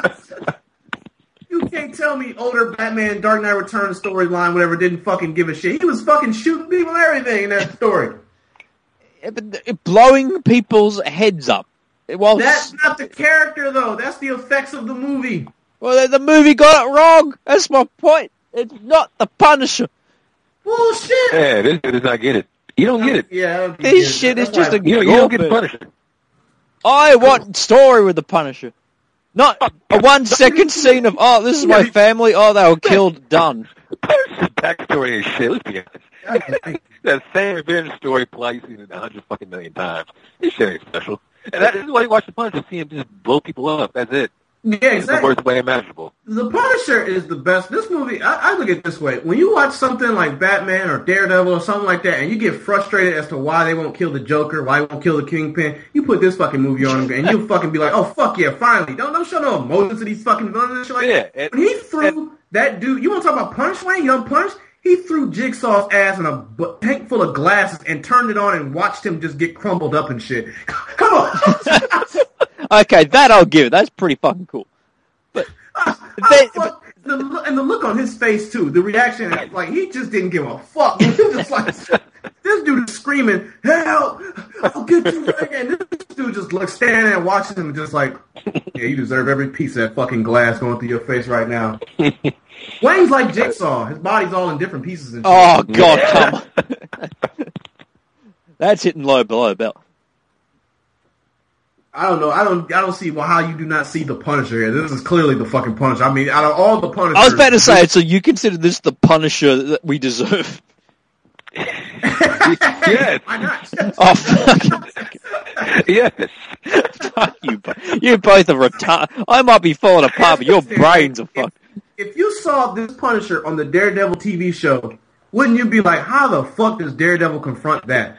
You can't tell me older Batman Dark Knight Returns storyline, whatever, didn't fucking give a shit. He was fucking shooting people and everything in that story. Yeah, but blowing people's heads up. That's not the character, though. That's the effects of the movie. Well, the movie got it wrong. That's my point. It's not the Punisher. Bullshit. Yeah, this does not get it. You don't get it. Yeah, this shit is just a you don't get the Punisher. I want story with the Punisher. Not a 1 second scene of, oh, this is my family, oh, they were killed, done. Punisher's backstory is shit, let's be honest. That same revenge story played 100 fucking million times. This shit ain't special. And that is why you watch the Punisher, see him just blow people up, that's it. Yeah, exactly. It's the worst way imaginable. The Punisher is the best. This movie, I look at it this way. When you watch something like Batman or Daredevil or something like that, and you get frustrated as to why they won't kill the Joker, why they won't kill the Kingpin, you put this fucking movie on and you'll fucking be like, oh, fuck yeah, finally. Don't show no emotions to these fucking villains and shit like that. When he threw that dude, you want to talk about punch, Wayne? Young Punch? He threw Jigsaw's ass in a tank full of glasses and turned it on and watched him just get crumbled up and shit. Come on. Okay, that I'll give it. That's pretty fucking cool. But, and the look on his face too, the reaction, like he just didn't give a fuck. He was just like, this dude is screaming, "Help! I'll get you!" And this dude just like standing there and watching him, just like, yeah, you deserve every piece of that fucking glass going through your face right now. Wayne's like Jigsaw. His body's all in different pieces and shit. Oh God, come on. That's hitting low below belt. I don't know. I don't see how you do not see the Punisher here. This is clearly the fucking Punisher. I mean, out of all the Punishers, I was about to say it. So you consider this the Punisher that we deserve? Yes. Why not? Oh fuck. Yes. Fuck you. You both are retarded. I might be falling apart, but your brains are fucked. If you saw this Punisher on the Daredevil TV show, wouldn't you be like, how the fuck does Daredevil confront that?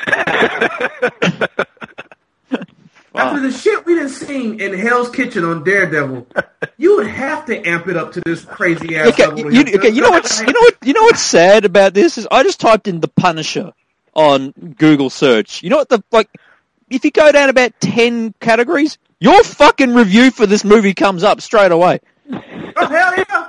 After the shit we done seen in Hell's Kitchen on Daredevil, you would have to amp it up to this crazy ass level. You know what's sad about this is I just typed in the Punisher on Google search. You know what if you go down about 10 categories, your fucking review for this movie comes up straight away. Oh hell yeah!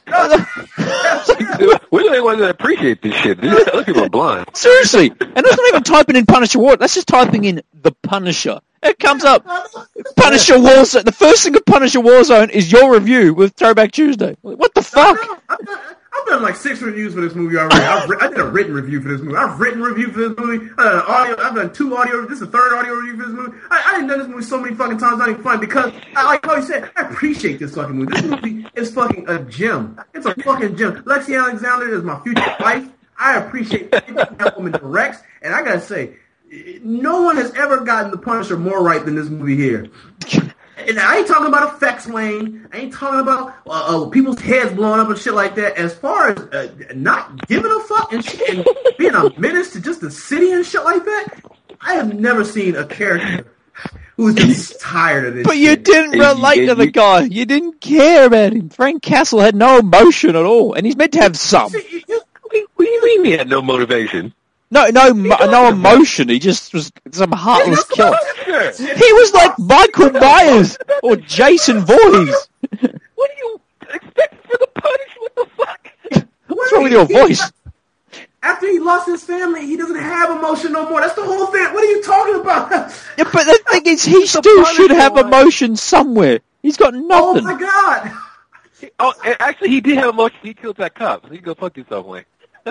We're the only ones that appreciate this shit. Other people are blind. Seriously, and that's not even typing in Punisher War. That's just typing in the Punisher. It comes up. Punisher Warzone. The first thing of Punisher Warzone is your review with Throwback Tuesday. What the fuck? I've done like 6 reviews for this movie already. I did a written review for this movie. I've written a review for this movie. I've done 2 audio. This is the 3rd audio review for this movie. I done this movie so many fucking times. Not even funny because, like Cody said, I appreciate this fucking movie. This movie is fucking a gem. It's a fucking gem. Lexi Alexander is my future wife. I appreciate everything that woman directs, and I gotta say, no one has ever gotten the Punisher more right than this movie here. And I ain't talking about effects, Wayne. I ain't talking about people's heads blowing up and shit like that. As far as not giving a fuck and shit and being a menace to just the city and shit like that, I have never seen a character who's just tired of this But shit. you didn't relate to the guy. You didn't care about him. Frank Castle had no emotion at all, and he's meant to have some. What do you mean he had no motivation? No emotion. He just was some heartless killer. He was like Michael Myers or Jason Voorhees. What do you expect for the Punisher? What the fuck? What's wrong with your voice? After he lost his family, he doesn't have emotion no more. That's the whole thing. What are you talking about? Yeah, but the thing is, he still should have emotion somewhere. He's got nothing. Oh my god! Oh, actually, he did have emotion. He killed that cop. So you go fuck yourself, Wayne.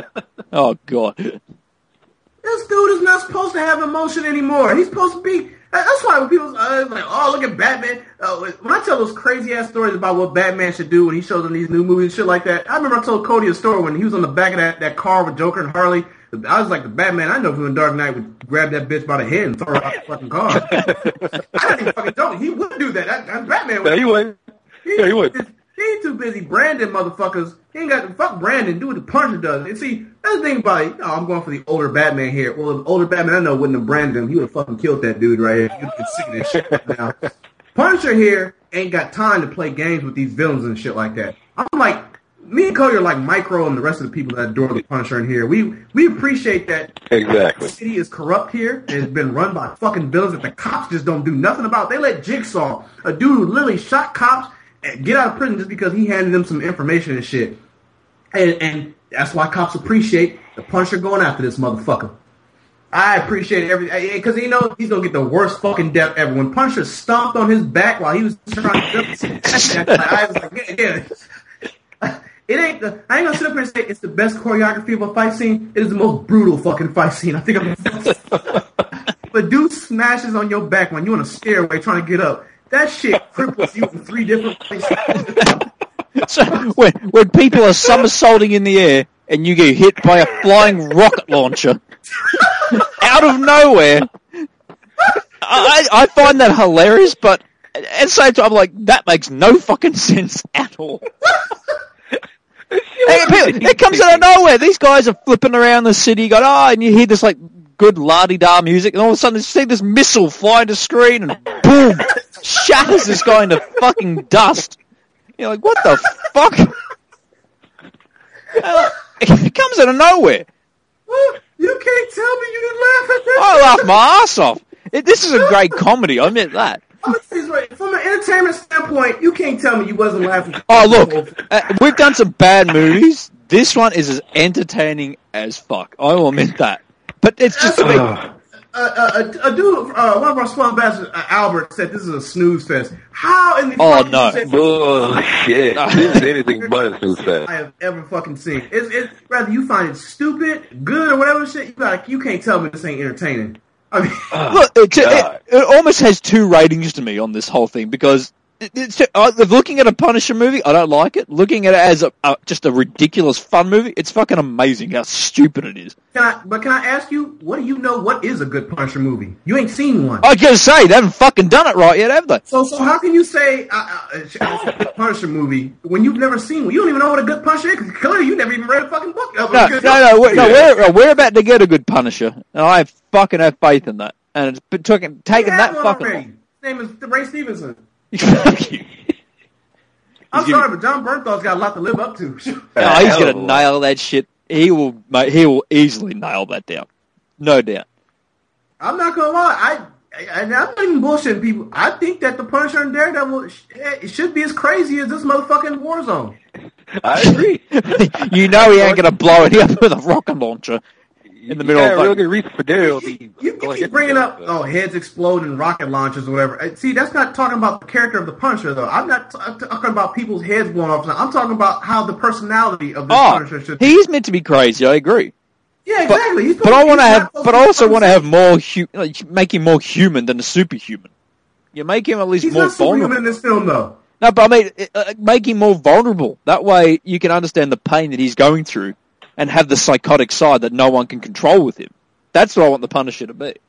Oh god. This dude is not supposed to have emotion anymore. He's supposed to be. That's why when people like, oh, look at Batman. When I tell those crazy ass stories about what Batman should do when he shows in these new movies and shit like that, I remember I told Cody a story when he was on the back of that car with Joker and Harley. I was like, the Batman I know from the Dark Knight would grab that bitch by the head and throw her out the fucking car. I didn't even fucking know. He wouldn't do that. That Batman would. No, he wouldn't. Yeah, he would. He ain't too busy branding motherfuckers. He ain't got to fuck Brandon. Do what the Punisher does. And see, that's the thing about it. I'm going for the older Batman here. Well, the older Batman I know wouldn't have branded him. He would have fucking killed that dude right here. He would have been sick of this shit right now. Punisher here ain't got time to play games with these villains and shit like that. I'm like, me and Cody are like Micro and the rest of the people that adore the Punisher in here. We appreciate that. Exactly. The city is corrupt here. It's been run by fucking villains that the cops just don't do nothing about. They let Jigsaw, a dude who literally shot cops, get out of prison just because he handed them some information and shit. And that's why cops appreciate the Punisher going after this motherfucker. I appreciate everything because he knows he's gonna get the worst fucking death ever. When Punisher stomped on his back while he was trying to I was like, yeah. It ain't the. I ain't gonna sit up here and say it's the best choreography of a fight scene. It is the most brutal fucking fight scene I think I've But dude smashes on your back when you're on a stairway trying to get up. That shit cripples you in 3 different places. So when people are somersaulting in the air and you get hit by a flying rocket launcher out of nowhere, I find that hilarious. But at the same time, I'm like, that makes no fucking sense at all. It comes out of nowhere. These guys are flipping around the city, going, and you hear this like good la-di-da music, and all of a sudden you see this missile fly to screen, and boom, shatters this guy into fucking dust. You're like, what the fuck? It comes out of nowhere. Well, you can't tell me you didn't laugh at that. I laughed my ass off. This is a great comedy, I admit that. From an entertainment standpoint, you can't tell me you wasn't laughing. Oh, look, we've done some bad movies. This one is as entertaining as fuck. I will admit that. But it's just... a dude, one of our small bastards, Albert, said this is a snooze fest. How in the fuck no. Bullshit. This is anything but a snooze fest I have ever fucking seen. It's rather you find it stupid, good, or whatever shit, you can't tell me this ain't entertaining. I mean, look, it almost has 2 ratings to me on this whole thing because looking at a Punisher movie, I don't like it. Looking at it as just a ridiculous fun movie, it's fucking amazing how stupid it is. Can I ask you, what do you know what is a good Punisher movie? You ain't seen one. I was gonna say, they haven't fucking done it right yet, have they? So how can you say it's a good Punisher movie when you've never seen one? You don't even know what a good Punisher is because clearly you never even read a fucking book. We're about to get a good Punisher, and I fucking have faith in that. And it's been taking that fucking long. His name is Ray Stevenson. I'm sorry, but John Bernthal's got a lot to live up to. He's gonna nail that shit. He will easily nail that down, no doubt. I'm not gonna lie. I'm not even bullshitting people. I think that the Punisher and Daredevil should be as crazy as this motherfucking Warzone. I agree. You know he ain't gonna blow it up with a rocket launcher in the middle of the really good reason for Daredevil. You keep bringing up heads explode and rocket launchers or whatever. See, that's not talking about the character of the Punisher though. I'm not talking about people's heads blowing off. I'm talking about how the personality of the Punisher should be. He's meant to be crazy. I agree. Yeah, exactly. But I also want to have more make him more human than a superhuman. You make him at least more vulnerable. He's not superhuman in this film, though. No, but I mean, make him more vulnerable. That way, you can understand the pain that he's going through, and have the psychotic side that no one can control with him. That's what I want the Punisher to be.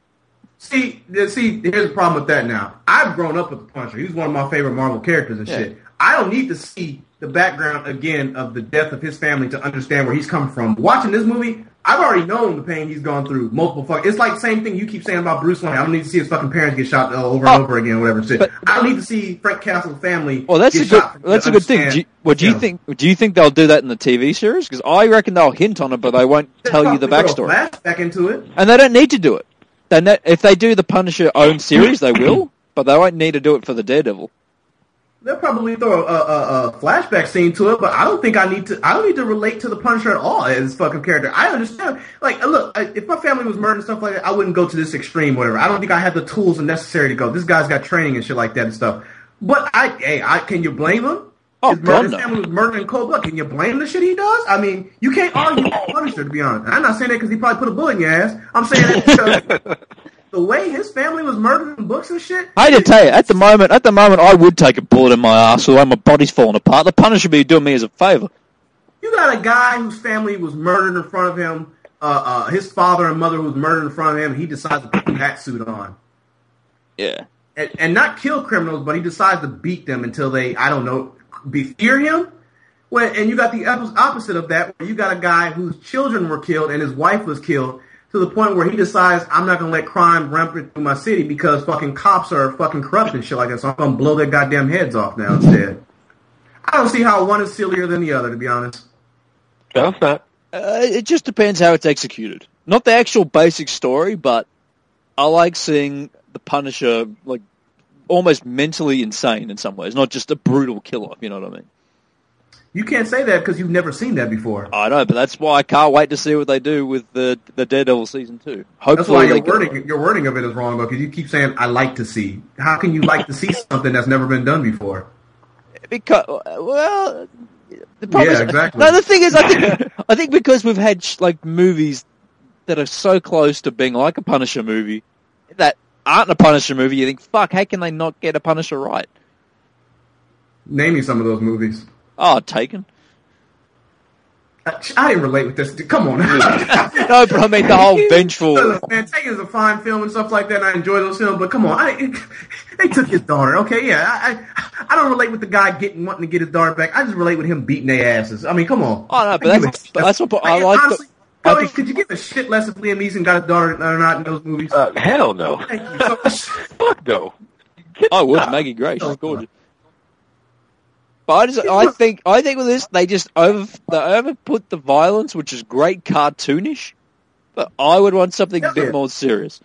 See, here's the problem with that. Now, I've grown up with the Punisher. He's one of my favorite Marvel characters and shit. I don't need to see the background again of the death of his family to understand where he's coming from. Watching this movie, I've already known the pain he's gone through It's like the same thing you keep saying about Bruce Wayne. I don't need to see his fucking parents get shot over and over again, whatever shit. But I don't need to see Frank Castle's family. Well, that's a good thing. Do you think they'll do that in the TV series? Because I reckon they'll hint on it, but they won't tell you the backstory. Flashback into it, and they don't need to do it. If they do the Punisher own series, they will, but they won't need to do it for the Daredevil. They'll probably throw a flashback scene to it, but I don't need to relate to the Punisher at all as his fucking character. I understand. Like, look, if my family was murdered and stuff like that, I wouldn't go to this extreme, whatever. I don't think I have the tools necessary to go. This guy's got training and shit like that and stuff. But can you blame him? His family was murdered in cold blood. Can you blame the shit he does? I mean, you can't argue with Punisher, to be honest. I'm not saying that because he probably put a bullet in your ass. I'm saying that because the way his family was murdered in books and shit. I hate to tell you, at the moment, I would take a bullet in my ass, the way my body's falling apart. The Punisher would be doing me as a favor. You got a guy whose family was murdered in front of him, his father and mother who was murdered in front of him, and he decides to put that suit on. Yeah. And not kill criminals, but he decides to beat them until they, I don't know, fear him. And you got the opposite of that, where you got a guy whose children were killed and his wife was killed, to the point where he decides I'm not going to let crime rampant through my city because fucking cops are fucking corrupt and shit like that, so I'm going to blow their goddamn heads off now instead. I don't see how one is sillier than the other, to be honest. No, it's not. It just depends how it's executed. Not the actual basic story, but I like seeing the Punisher like almost mentally insane in some ways, not just a brutal killer, if you know what I mean. You can't say that because you've never seen that before. I know, but that's why I can't wait to see what they do with the Daredevil season 2. Hopefully, that's why your wording of it is wrong, though, because you keep saying, I like to see. How can you like to see something that's never been done before? Because, well... The problem is, exactly. No, the thing is, I think because we've had like movies that are so close to being like a Punisher movie that aren't a Punisher movie, you think, fuck, how can they not get a Punisher right? Name me some of those movies. Oh, Taken. I didn't relate with this. Come on. No, but I mean the whole vengeful... Man, Taken is a fine film and stuff like that, and I enjoy those films, but come on. They took his daughter, okay? Yeah, I don't relate with the guy wanting to get his daughter back. I just relate with him beating their asses. I mean, come on. Oh, no, but that's what I like. Honestly, Cody, could you give a shit less if Liam Neeson got his daughter or not in those movies? Hell no. Thank you so much. Fuck no. I would. Maggie Gray, she's gorgeous. But I think with this they overput the violence, which is great cartoonish. But I would want something a bit more serious.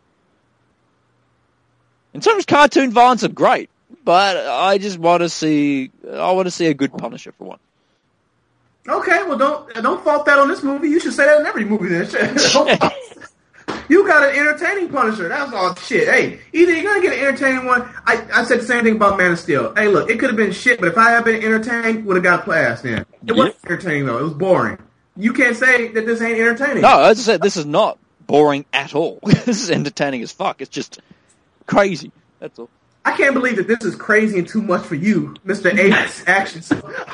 And sometimes cartoon violence are great, but I just want to see a good Punisher for one. Okay, well don't fault that on this movie. You should say that in every movie then. You got an entertaining Punisher. That's all shit. Hey, either you're going to get an entertaining one. I said the same thing about Man of Steel. Hey, look, it could have been shit, but if I had been entertained, would have got a pass then. It wasn't entertaining, though. It was boring. You can't say that this ain't entertaining. No, as I said, this is not boring at all. This is entertaining as fuck. It's just crazy. That's all. I can't believe that this is crazy and too much for you, Mr. A's actions.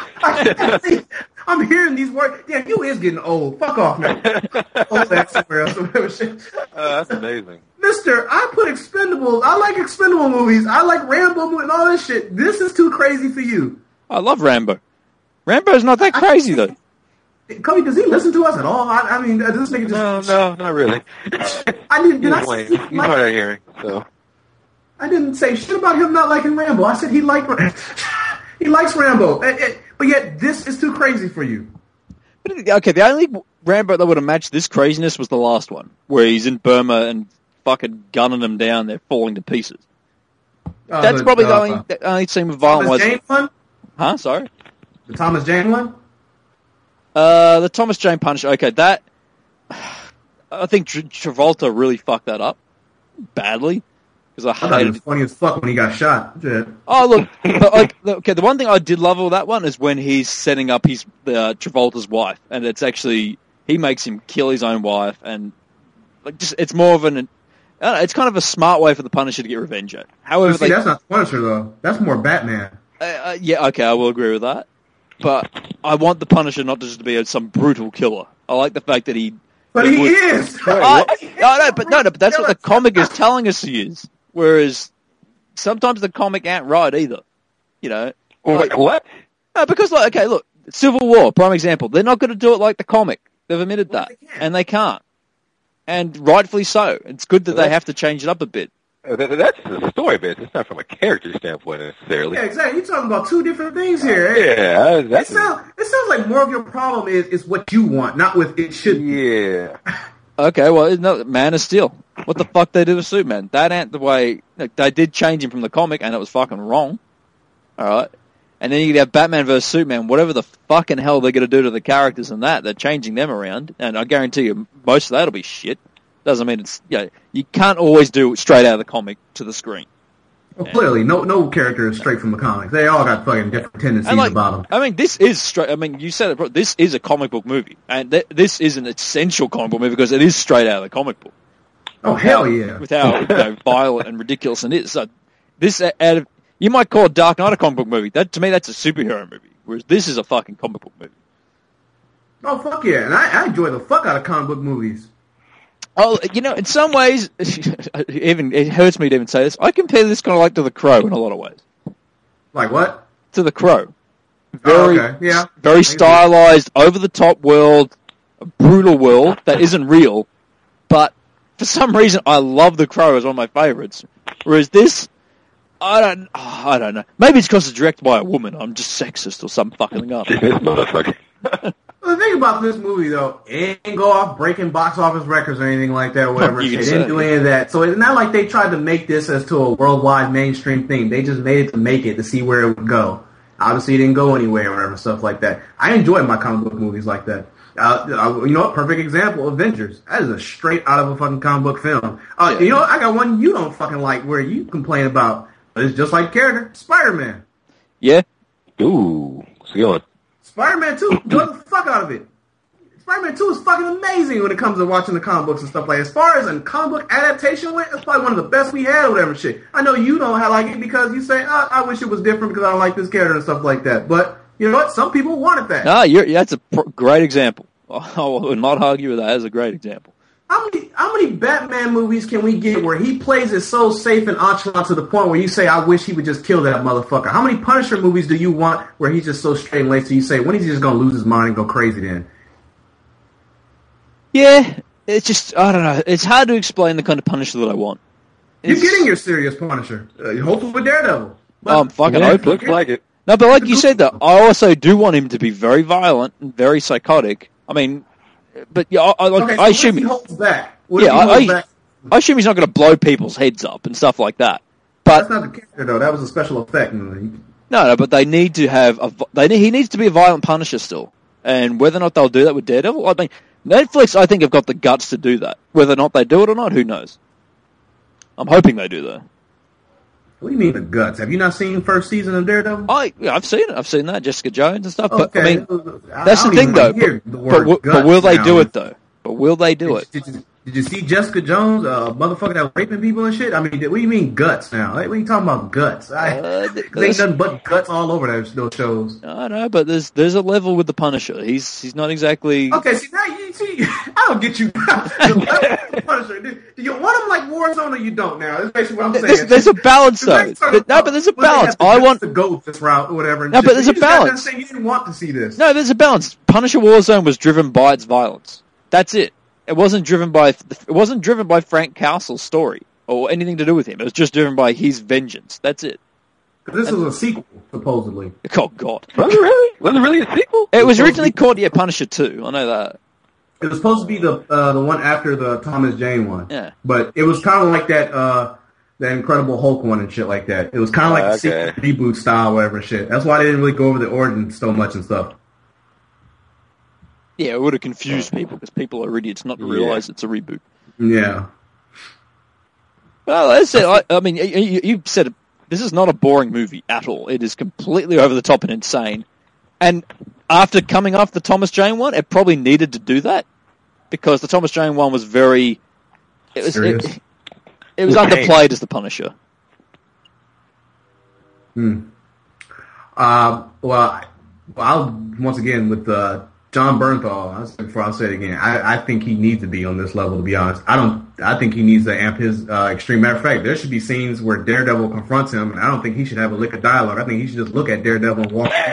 I'm hearing these words. Damn, you is getting old. Fuck off, man. Hold that somewhere else. That's amazing. Mister, I put Expendables. I like Expendable movies. I like Rambo movies and all this shit. This is too crazy for you. I love Rambo. Rambo's not that crazy, though. Cody, does he listen to us at all? I mean, this nigga just... No, not really. He's hard of hearing, so... I didn't say shit about him not liking Rambo. I said he likes Rambo. But yet, this is too crazy for you. Okay, the only Rambo that would have matched this craziness was the last one, where he's in Burma and fucking gunning them down. They're falling to pieces. That's probably the only scene with violence. Thomas Jane one? Huh? Sorry? The Thomas Jane one? The Thomas Jane Punisher. Okay, that... I think Travolta really fucked that up badly. Because I thought it was funny as fuck when he got shot. Yeah. Oh, look. Okay, the one thing I did love of that one is when he's setting up his Travolta's wife. And it's actually... He makes him kill his own wife. And it's more of an... it's kind of a smart way for the Punisher to get revenge at. However, that's not Punisher, though. That's more Batman. Yeah, okay, I will agree with that. But I want the Punisher not just to be some brutal killer. I like the fact that he... But he is! No, but that's what the comic is telling us he is. Whereas sometimes the comic ain't right either. You know? Wait, what? No, because, okay, look, Civil War, prime example. They're not going to do it like the comic. They've admitted that. And they can't. And rightfully so. It's good that they have to change it up a bit. That's the story bit. It's not from a character standpoint necessarily. Yeah, exactly. You're talking about two different things here. Yeah. It sounds like more of your problem is what you want, not with it should be. Yeah. Okay, well, no, Man of Steel. What the fuck they did with Superman? That ain't the way... They did change him from the comic, and it was fucking wrong. Alright? And then you have Batman vs. Superman. Whatever the fucking hell they're going to do to the characters in that, they're changing them around. And I guarantee you, most of that'll be shit. Doesn't mean it's... you can't always do it straight out of the comic to the screen. Well, clearly, no character is straight from the comics. They all got fucking different tendencies about them. I mean, this is straight... I mean, you said it... This is a comic book movie. And this is an essential comic book movie because it is straight out of the comic book. Oh, hell yeah. With how violent and ridiculous it is. So this, you might call Dark Knight a comic book movie. To me, that's a superhero movie. Whereas this is a fucking comic book movie. Oh, fuck yeah. And I enjoy the fuck out of comic book movies. Oh, in some ways, it hurts me to even say this. I compare this kind of like to The Crow in a lot of ways. Like what? To The Crow. Very stylized, over-the-top world, a brutal world that isn't real, But for some reason, I love The Crow as one of my favorites. Whereas this, I don't know. Maybe it's because it's directed by a woman. I'm just sexist or some fucking thing up. This motherfucker. The thing about this movie, though, it didn't go off breaking box office records or anything like that or whatever. They didn't do any of that. So it's not like they tried to make this as to a worldwide mainstream thing. They just made it to make it to see where it would go. Obviously, it didn't go anywhere or whatever, stuff like that. I enjoy my comic book movies like that. You know what? Perfect example, Avengers. That is a straight out of a fucking comic book film. You know what? I got one you don't fucking like where you complain about, but it's just like character, Spider-Man. Yeah. Ooh. What's going? Spider-Man 2, enjoy the fuck out of it. Spider-Man 2 is fucking amazing when it comes to watching the comic books and stuff like that. As far as a comic book adaptation went, it's probably one of the best we had or whatever shit. I know you don't like it because you say, I wish it was different because I don't like this character and stuff like that. But you know what? Some people wanted that. No, that's a great example. I will not argue with that. That's a great example. How many Batman movies can we get where he plays it so safe and nonchalant to the point where you say, I wish he would just kill that motherfucker? How many Punisher movies do you want where he's just so straight and laced so you say, when is he just going to lose his mind and go crazy then? Yeah, it's just, I don't know. It's hard to explain the kind of Punisher that I want. You're getting your serious Punisher. Hopefully with Daredevil. But, I'm fucking open. Looks like it. No, but like you said, though, I also do want him to be very violent and very psychotic. I mean, but yeah, I assume he holds back. I assume he's not going to blow people's heads up and stuff like that. But that's not the character, though. That was a special effect. No, but they need to have he needs to be a violent Punisher still. And whether or not they'll do that with Daredevil, I mean, Netflix, I think, have got the guts to do that. Whether or not they do it or not, who knows? I'm hoping they do, though. What do you mean the guts? Have you not seen first season of Daredevil? I've seen it. I've seen that, Jessica Jones and stuff. But, okay. I mean, that's the thing, though. But will they do it, though? But will they do it? Did you see Jessica Jones, motherfucker that was raping people and shit? I mean, what do you mean guts now? What are you talking about guts? There's nothing but guts all over those shows. I know, but there's a level with the Punisher. He's not exactly... Okay, see, now I don't get you. The Punisher. Do you want him like Warzone or you don't now? That's basically what I'm saying. There's a balance, though. No, but there's a balance. I want to go this route or whatever. No, but there's a balance. You didn't want to see this. No, there's a balance. Punisher Warzone was driven by its violence. That's it. It wasn't driven by Frank Castle's story or anything to do with him. It was just driven by his vengeance. That's it. Because this was a sequel, supposedly. Oh, God. Was it really? Was it really a sequel? It was originally called Punisher 2. I know that. It was supposed to be the one after the Thomas Jane one. Yeah. But it was kind of like that Incredible Hulk one and shit like that. It was kind of like the sequel reboot style, whatever shit. That's why they didn't really go over the origin so much and stuff. Yeah, it would have confused people because people are idiots not to realize it's a reboot. Yeah. Well, that's it. I mean, you said it. This is not a boring movie at all. It is completely over the top and insane. And after coming off the Thomas Jane one, it probably needed to do that because the Thomas Jane one was very... It was underplayed as the Punisher. Well, I'll once again with John Bernthal. Before I'll say it again, I think he needs to be on this level. To be honest, I think he needs to amp his extreme. Matter of fact, there should be scenes where Daredevil confronts him, and I don't think he should have a lick of dialogue. I think he should just look at Daredevil and walk.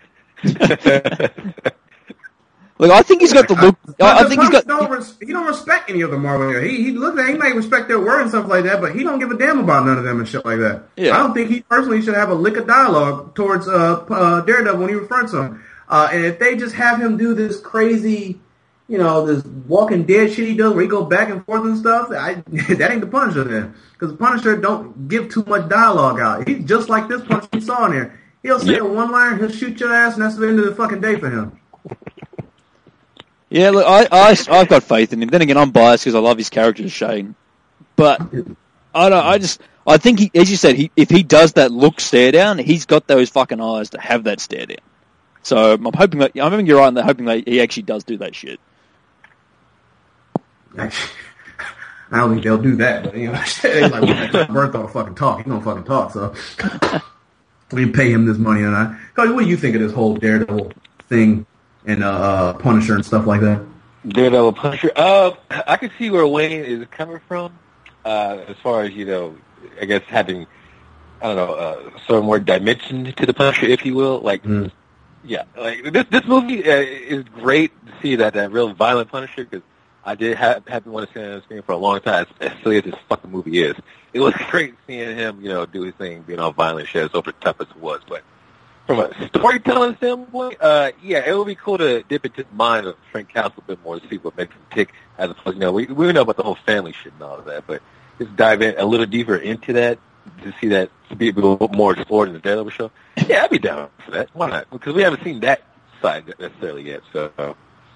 Look, I think he's got the look. I think he don't respect any of the Marvel. He looks at. He might respect their word and stuff like that, but he don't give a damn about none of them and shit like that. Yeah. I don't think he personally should have a lick of dialogue towards Daredevil when he refers to him. And if they just have him do this crazy, this Walking Dead shit he does where he go back and forth and stuff, that ain't the Punisher then. Because the Punisher don't give too much dialogue out. He's just like this Punisher we saw in there. He'll say a one-liner, he'll shoot your ass, and that's the end of the fucking day for him. Yeah, look, I've got faith in him. Then again, I'm biased because I love his character, Shane. But I think he, as you said, if he does that look stare down, he's got those fucking eyes to have that stare down. So I'm hoping you're right, and they're hoping that he actually does do that shit. I don't think they'll do that, but they're like, Bert don't fucking talk. He don't fucking talk, so we pay him this money, and Cody, what do you think of this whole Daredevil thing and Punisher and stuff like that? Daredevil, Punisher. I can see where Wayne is coming from, as far as I guess having sort of more dimension to the Punisher, if you will, like. Yeah, like this movie is great to see that real violent Punisher because I did have been wanting to see him on the screen for a long time, as silly as this fucking movie is. It was great seeing him, do his thing, being all violent shit, as over tough as it was. But from a storytelling standpoint, it would be cool to dip into the mind of Frank Castle a bit more to see what makes him tick, as opposed to, we know about the whole family shit and all of that, but just dive in a little deeper into that, to see that, to be a little more explored in the Daredevil show. Yeah, I'd be down for that. Why not? Because we haven't seen that side necessarily yet, so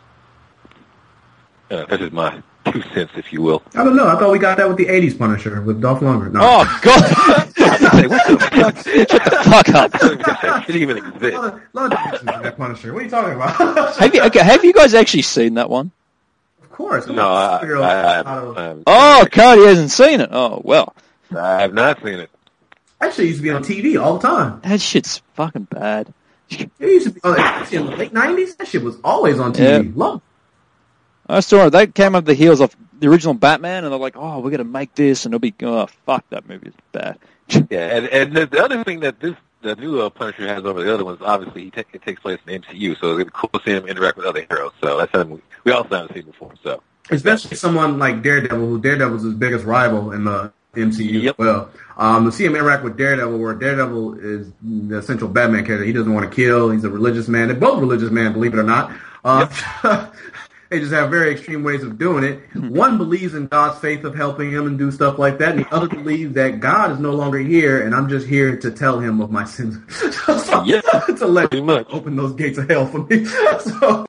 that's just my 2 cents, if you will. I don't know. I thought we got that with the 80s Punisher, with Dolph Lundgren. No. Oh, God! What the fuck? Shut the fuck up. That shouldn't even exist. A lot of differences in that Punisher. What are you talking about? Have you guys actually seen that one? Of course. No, I haven't. Oh, Cody hasn't seen it. Oh, well. I have not seen it. That shit used to be on TV all the time. That shit's fucking bad. It used to be in the late 90s. That shit was always on TV. Yeah. Love. I saw that came up the heels of the original Batman, and they're like, "Oh, we're gonna make this," and it'll be, "Oh, fuck, that movie is bad." Yeah, and the other thing that the new Punisher has over the other ones, obviously, it takes place in the MCU, so it's cool to see him interact with other heroes. So that's something we also haven't seen before. So especially someone like Daredevil, who Daredevil's his biggest rival in the MCU. Yep. Well, to see him interact with Daredevil, where Daredevil is the essential Batman character. He doesn't want to kill. He's a religious man. They're both religious men, believe it or not. Yep. They just have very extreme ways of doing it. One believes in God's faith of helping him and do stuff like that, and the other believes that God is no longer here, and I'm just here to tell him of my sins. To let him open those gates of hell for me. So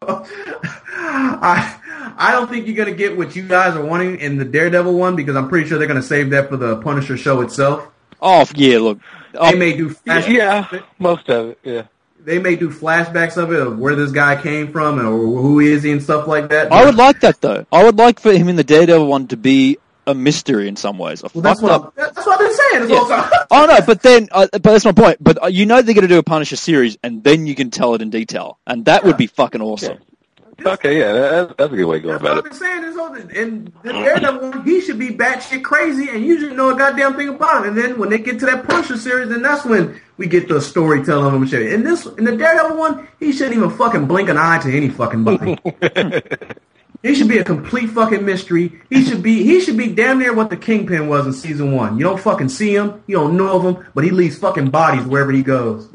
I don't think you're going to get what you guys are wanting in the Daredevil one, because I'm pretty sure they're going to save that for the Punisher show itself. Oh, yeah, look. They may do flashbacks. Yeah, most of it, yeah. They may do flashbacks of it, of where this guy came from, or who is he and stuff like that. I would like that, though. I would like for him in the Daredevil one to be a mystery in some ways. Well, that's what I've been saying. Yeah. Oh, no, but that's my point. But they're going to do a Punisher series, and then you can tell it in detail. And that would be fucking awesome. Okay, yeah, that's a good way of going about it. That's what I've been saying. In the Daredevil one, he should be batshit crazy, and you shouldn't know a goddamn thing about it. And then when they get to that Punisher series, then that's when we get the storytelling of him and shit. In the Daredevil one, he shouldn't even fucking blink an eye to any fucking body. He should be a complete fucking mystery. He should be damn near what the Kingpin was in season 1. You don't fucking see him, you don't know of him, but he leaves fucking bodies wherever he goes.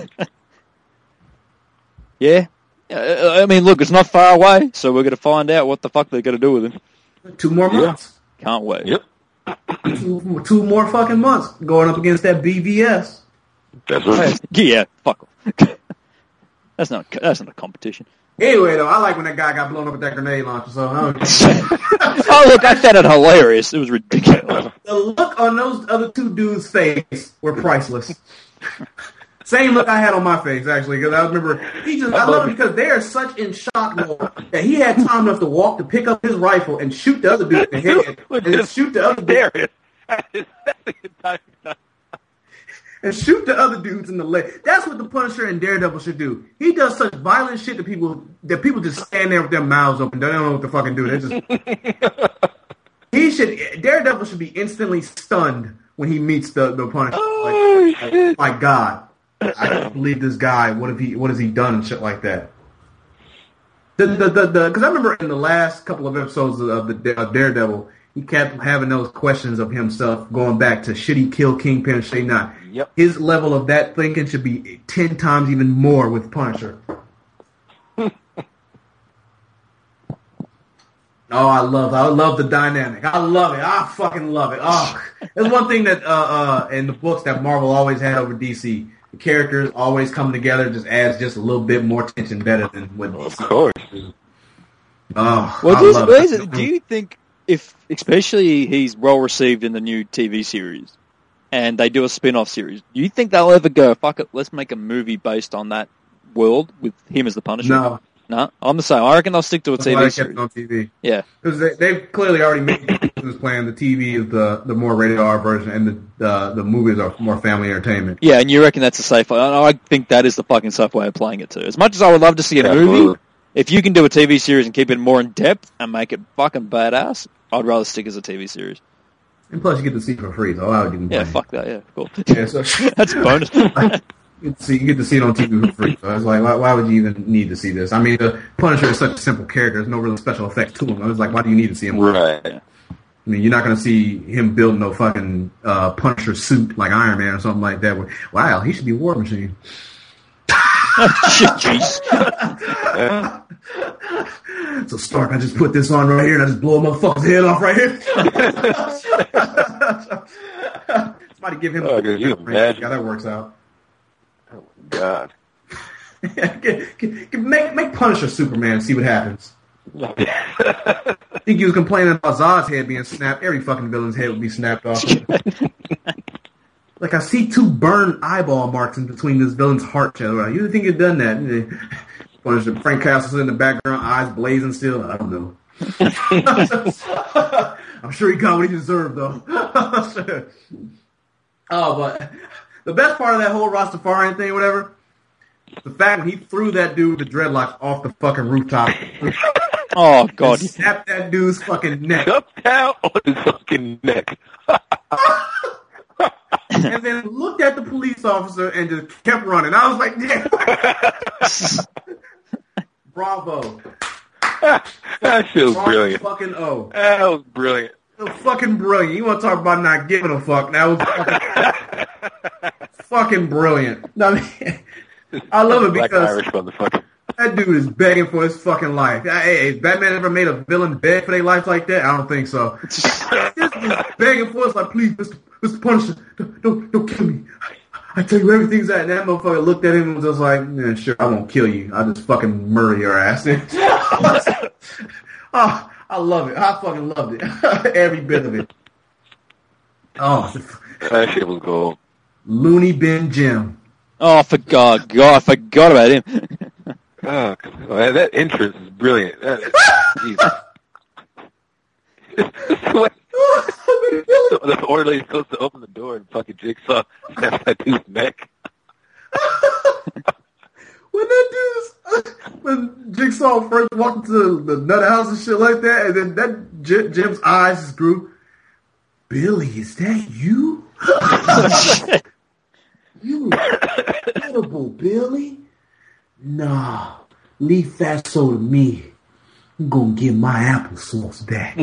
Yeah. I mean, look, it's not far away, so we're going to find out what the fuck they're going to do with him. 2 more months. Yeah. Can't wait. Yep. 2 more fucking months going up against that BVS. That's right. Yeah, fuck. That's not a competition. Anyway, though, I like when that guy got blown up with that grenade launcher. So, oh, look, I found it hilarious. It was ridiculous. The look on those other 2 dudes' face were priceless. Same look I had on my face, actually, because I remember I love it because they are such in shock mode that he had time enough to walk to pick up his rifle and shoot the other dude in the head, and then shoot the other dude. And shoot the other dudes in the leg. That's what the Punisher and Daredevil should do. He does such violent shit to people that people just stand there with their mouths open. They don't know what to fucking do. They just Daredevil should be instantly stunned when he meets the Punisher. Oh, shit. My God. I can't believe this guy. What has he done and shit like that? Because I remember in the last couple of episodes of the Daredevil, he kept having those questions of himself, going back to should he kill Kingpin or should he not? Yep. His level of that thinking should be 10 times even more with Punisher. Oh, I love the dynamic. I love it. I fucking love it. Oh, there's one thing that in the books that Marvel always had over DC. The characters always come together, just adds just a little bit more tension better than what DC. Of course. Oh, well, do you think if, especially he's well received in the new TV series, and they do a spin-off series, do you think they'll ever go, fuck it, let's make a movie based on that world with him as the Punisher? No, I'm the same. I reckon they'll stick to a TV series. Kept it on TV. Yeah, because they've clearly already made this plan. The TV is the more rated R version, and the movies are more family entertainment. Yeah, and you reckon that's a safe way? I think that is the fucking safe way of playing it too. As much as I would love to see a movie, if you can do a TV series and keep it more in depth and make it fucking badass, I'd rather stick as a TV series. And plus, you get to see it for free, so I would even. Yeah, fuck that. Yeah, cool. Yeah, so that's a bonus. You get to see it on TV for free. So I was like, why would you even need to see this? I mean, the Punisher is such a simple character. There's no real special effects to him. I was like, why do you need to see him? Right. I mean, you're not going to see him build no fucking Punisher suit like Iron Man or something like that. Wow, he should be War Machine. So Stark, I just put this on right here and I just blow a motherfucker's head off right here. Somebody give him a you imagine how that works out. Oh my god. Make Punisher Superman and see what happens. I think he was complaining about Zod's head being snapped. Every fucking villain's head would be snapped off. Like, I see 2 burned eyeball marks in between this villain's heart channel. You think you've done that? Punisher, Frank Castle's in the background, eyes blazing still. I don't know. I'm sure he got what he deserved, though. Oh, but the best part of that whole Rastafarian thing, whatever, the fact that he threw that dude with the dreadlocks off the fucking rooftop. Oh, God. Snapped that dude's fucking neck. Up down on his fucking neck. And then looked at the police officer and just kept running. I was like, yeah. Bravo. That shit was brilliant. Fucking O. That was brilliant. It was fucking brilliant. You want to talk about not giving a fuck? That was fucking brilliant. I mean, I love it because Irish motherfucker. That dude is begging for his fucking life. Hey, has Batman ever made a villain beg for their life like that? I don't think so. This dude's begging for us, like, please, Mr. Punisher, don't kill me. I tell you everything's that. And that motherfucker looked at him and was just like, yeah, sure, I won't kill you. I'll just fucking murder your ass. Oh, I love it. I fucking loved it. Every bit of it. Oh, that shit was gold. Looney Bin Jim. Oh, I forgot about him. Oh, that entrance is brilliant. The orderly is supposed to open the door and fucking Jigsaw snaps that dude's neck. When Jigsaw first walked into the nut house and shit like that, and then that Jim's eyes just grew. Billy, is that you? You incredible, Billy. Nah, leave Fatso to me. I'm gonna get my applesauce back.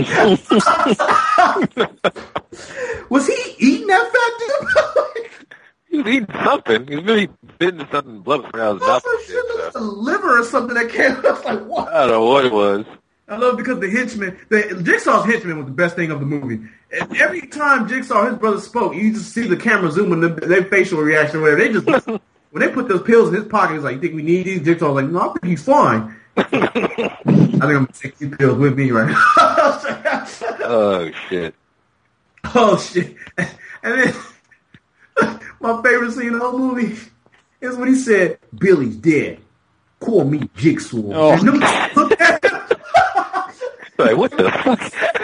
Was he eating that fat dude? He was eating something. He was really bitten something, blood was out of his mouth. A liver or something that came out. I was like, what? I don't know what it was. I love it because the Jigsaw's henchman was the best thing of the movie. And every time Jigsaw, his brother, spoke, you just see the camera zoom and their facial reaction or whatever. They just, when they put those pills in his pocket, he's like, you think we need these? Jigsaw's like, no, I think he's fine. I think I'm going to take these pills with me right now. Oh, shit. Oh, shit. And then, my favorite scene in the whole movie is when he said, Billy's dead. Call me Jigsaw. Oh. And look at him. Like, what the fuck?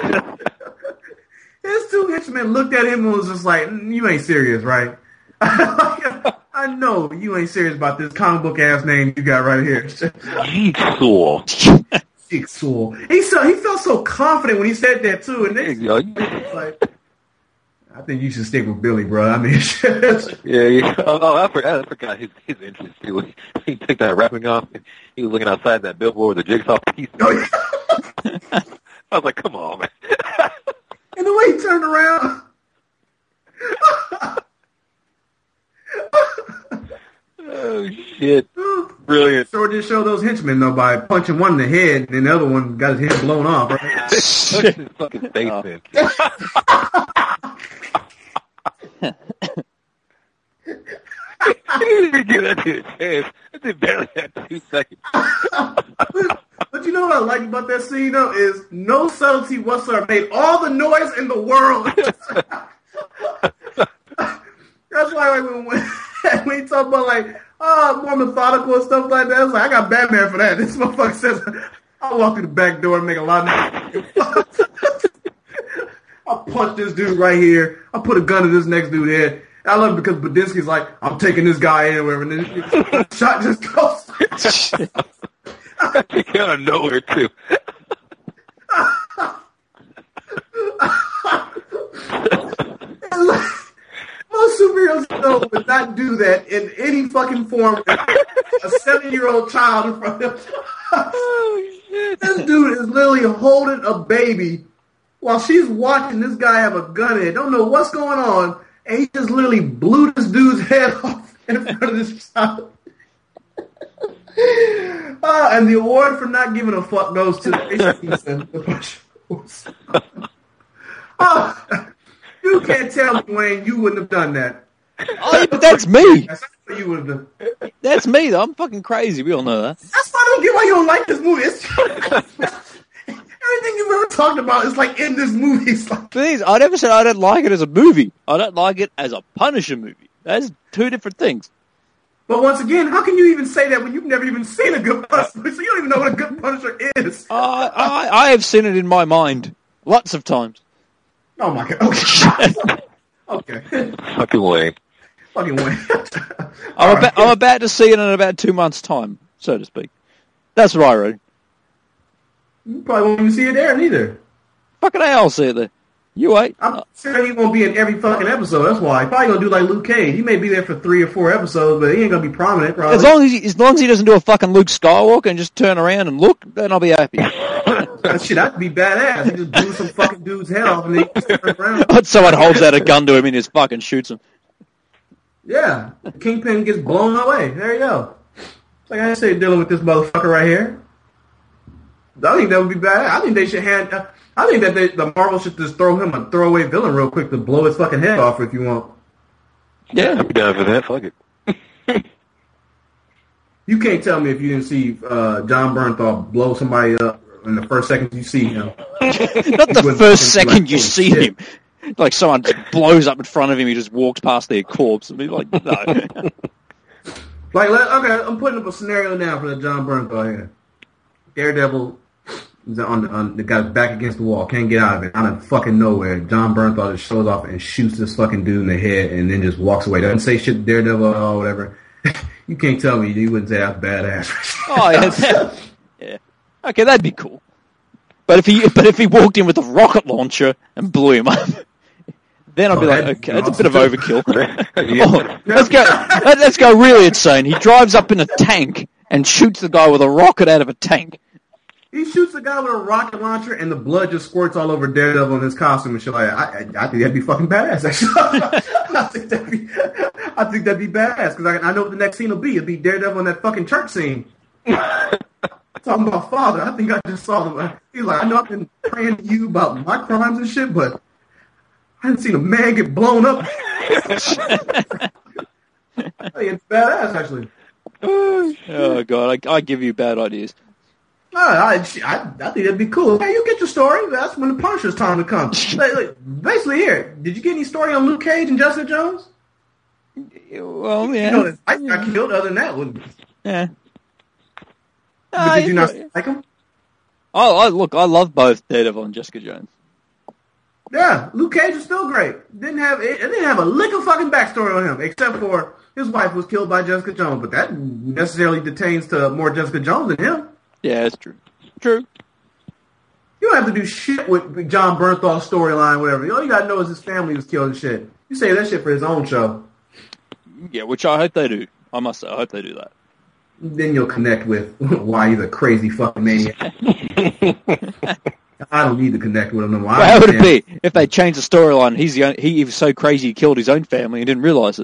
His 2 henchmen looked at him and was just like, you ain't serious, right? I know you ain't serious about this comic book ass name you got right here. Jigsaw. Jigsaw. He felt so confident when he said that too. And then like, I think you should stick with Billy, bro. I mean, yeah. Oh, I forgot his interest too. He took that wrapping off. And he was looking outside that billboard with the Jigsaw piece. Oh, yeah. I was like, come on, man. And the way he turned around. Oh, shit. Brilliant. Sure did show those henchmen, though, by punching one in the head, and the other one got his head blown off. Right? Punched his fucking face in. He didn't even give that dude a chance. That dude barely had 2 seconds. But you know what I like about that scene, though, is no subtlety whatsoever. Made all the noise in the world. That's why when you talk about, like, more methodical and stuff like that, I was like, I got Batman for that. This motherfucker says, I'll walk through the back door and make a lot of noise. I'll punch this dude right here. I'll put a gun in this next dude's head. I love it because Badinsky's like, I'm taking this guy in or whatever, and then the shot just goes. He came out of nowhere, too. Most superheroes know superhero would not do that in any fucking form. A 7-year-old child in front of him. Oh, shit. This dude is literally holding a baby while she's watching this guy have a gun in it. Don't know what's going on. And he just literally blew this dude's head off in front of this child. And the award for not giving a fuck goes to the Punisher. You can't tell me, Wayne, you wouldn't have done that. Oh, yeah, but that's me. That's what you would have done. That's me, though. I'm fucking crazy. We all know that. That's why I don't get why you don't like this movie. Everything you've ever talked about is like in this movie. It's like, Please, I never said I don't like it as a movie. I don't like it as a Punisher movie. That's two different things. but once again, how can you even say that when you've never even seen a good Punisher? So you don't even know what a good Punisher is. I have seen it in my mind lots of times. Oh my god. Okay. Okay. Fucking way. Fucking Wayne. I'm about to see it in about 2 months' time, so to speak. That's what I read. You probably won't even see it there neither. Fucking hell, I'll see it there. You wait. I'm sure he won't be in every fucking episode. That's why. He's probably gonna do like Luke Cage. He may be there for 3 or 4 episodes, but he ain't gonna be prominent. Probably. As long as he doesn't do a fucking Luke Skywalker and just turn around and look, then I'll be happy. Shit, that'd be badass. He just blew some fucking dude's head off and then he just turn around. Someone holds out a gun to him and just fucking shoots him. Yeah, Kingpin gets blown away. There you go. It's like I say, dealing with this motherfucker right here. I think that would be bad. I think they should I think that the Marvel should just throw him a throwaway villain real quick to blow his fucking head off if you want. Yeah. I'd be down for that. Fuck it. You can't tell me if you didn't see John Bernthal blow somebody up in the first second you see him. Not the first second you see him. Like someone just blows up in front of him, he just walks past their corpse. I mean, like, no. Like, okay, I'm putting up a scenario now for the John Bernthal here. Daredevil is on the guy's back against the wall, can't get out of it. Out of fucking nowhere, John Bernthal just shows off and shoots this fucking dude in the head and then just walks away. Doesn't say shit to Daredevil or whatever. You can't tell me you wouldn't say that's badass. Oh, yeah. Yeah. Okay, that'd be cool. But if he walked in with a rocket launcher and blew him up, then I'd be like, okay, that's a bit of overkill. Let's go really insane. He drives up in a tank and shoots the guy with a rocket out of a tank. He shoots the guy with a rocket launcher and the blood just squirts all over Daredevil in his costume and shit like that. I think that'd be fucking badass, actually. I think that'd be badass because I know what the next scene will be. It'll be Daredevil in that fucking church scene. Talking about Father. I think I just saw them. He's like, I know I've been praying to you about my crimes and shit, but I haven't seen a man get blown up. I think it's badass, actually. Oh, God, I give you bad ideas. I think that'd be cool. Hey, you get your story. That's when the Punisher's time to come. Basically, here, did you get any story on Luke Cage and Jessica Jones? Well, yeah. You know, I got killed. Other than that, yeah. But did you not like him? Look, I love both Daredevil and Jessica Jones. Yeah, Luke Cage is still great. It didn't have a lick of fucking backstory on him, except for his wife was killed by Jessica Jones. But that necessarily pertains to more Jessica Jones than him. Yeah, it's true. True. You don't have to do shit with John Bernthal's storyline, whatever. All you gotta know is his family was killed and shit. You say that shit for his own show. Yeah, which I hope they do. I must say, I hope they do that. Then you'll connect with why he's a crazy fucking maniac. I don't need to connect with him no more. Well, how would it be if they changed the storyline? He was so crazy he killed his own family and didn't realize it.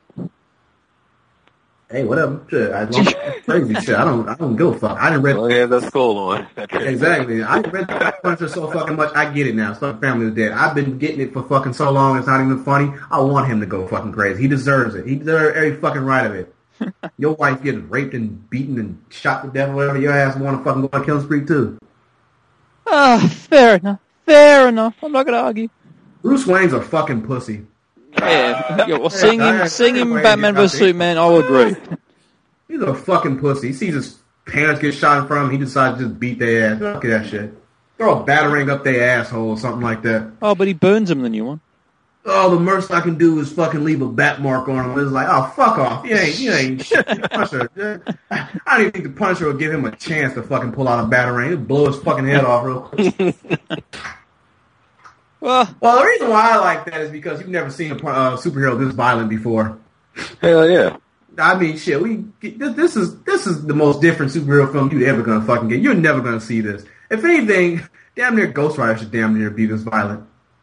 Hey, whatever. Shit, crazy shit. I don't give a fuck. I didn't read. Oh yeah, that's cool on. Exactly. I read Punisher so fucking much. I get it now. His fucking family was dead. I've been getting it for fucking so long. It's not even funny. I want him to go fucking crazy. He deserves it. He deserves every fucking right of it. Your wife getting raped and beaten and shot to death, whatever. Your ass want to fucking go on a killing spree too. Fair enough. Fair enough. I'm not gonna argue. Bruce Wayne's a fucking pussy. Yeah. Well, seeing him Batman vs Superman, I'll agree. He's a fucking pussy. He sees his parents get shot in front of him. He decides to just beat their ass. Look at that shit. Throw a batarang up their asshole or something like that. Oh, but he burns him in the new one. Oh, the most I can do is fucking leave a bat mark on him. It's like, oh, fuck off. You ain't shit. Punisher. I don't even think the Punisher will give him a chance to fucking pull out a batarang. He'll blow his fucking head off real quick. Well, the reason why I like that is because you've never seen a superhero this violent before. Hell yeah. I mean, shit. This is the most different superhero film you're ever gonna fucking get. You're never gonna see this. If anything, damn near Ghost Rider should damn near be this violent.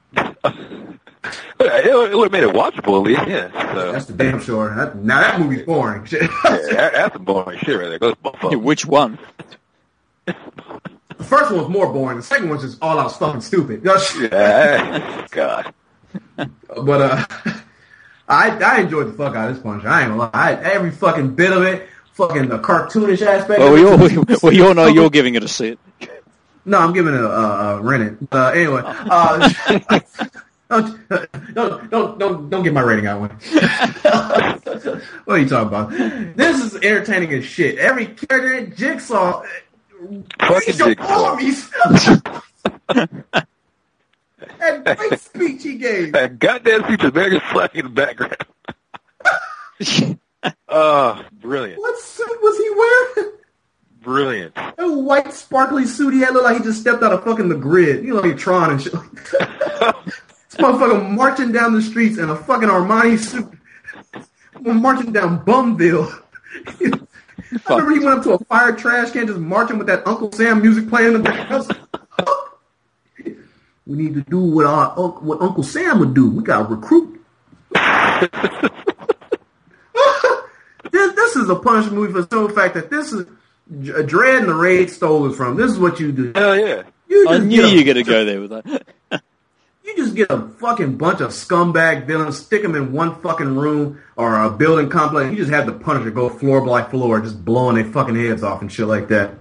It would have made it watchable, at least. Yeah. So. That's the damn sure. Now that movie's boring. Shit. Yeah, that's some boring shit right there. Yeah, which one? The first one's more boring. The second one's just all out fucking stupid. Yeah, God. But I enjoyed the fuck out of this Punisher. I ain't gonna lie. Every fucking bit of it, fucking the cartoonish aspect. Well, we all know you're giving it a sit. No, I'm giving it a rent it. Anyway, don't get my rating out. What are you talking about? This is entertaining as shit. Every character, Jigsaw, fucking Jigsaw. That great speech he gave. That goddamn speech is very flagging in the background. Oh, brilliant. What suit was he wearing? Brilliant. A white sparkly suit he had looked like he just stepped out of fucking the grid. You know, like Tron and shit. This motherfucker marching down the streets in a fucking Armani suit. Marching down Bumville. I remember he went up to a fire trash can just marching with that Uncle Sam music playing in the background. We need to do what Uncle Sam would do. We got to recruit. This is a Punisher movie for the simple fact that this is Dredd and the Raid stole it from. This is what you do. Hell yeah. I knew you were going to go there with that. You just get a fucking bunch of scumbag villains, stick them in one fucking room or a building complex. You just have the Punisher go floor by floor, just blowing their fucking heads off and shit like that.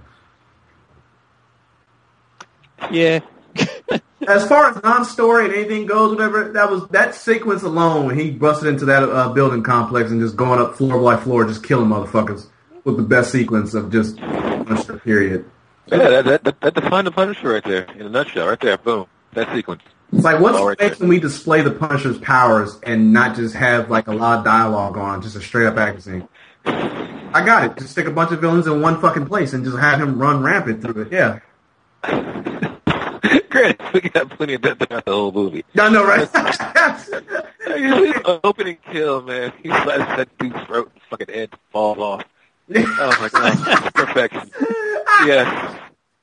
Yeah. As far as non-story and anything goes, whatever, that sequence alone when he busted into that building complex and just going up floor by floor, just killing motherfuckers, was the best sequence of just Punisher, period. Yeah, that defined the Punisher right there, in a nutshell, right there, boom, that sequence. It's like, what's making we display the Punisher's powers and not just have like a lot of dialogue on, just a straight up action scene? I got it. Just stick a bunch of villains in one fucking place and just have him run rampant through it. Yeah. Granted, we got plenty of that throughout the whole movie. I know, right? His opening kill, man. He slashes that dude's throat and fucking head falls off. Oh my god. Perfection. Yeah.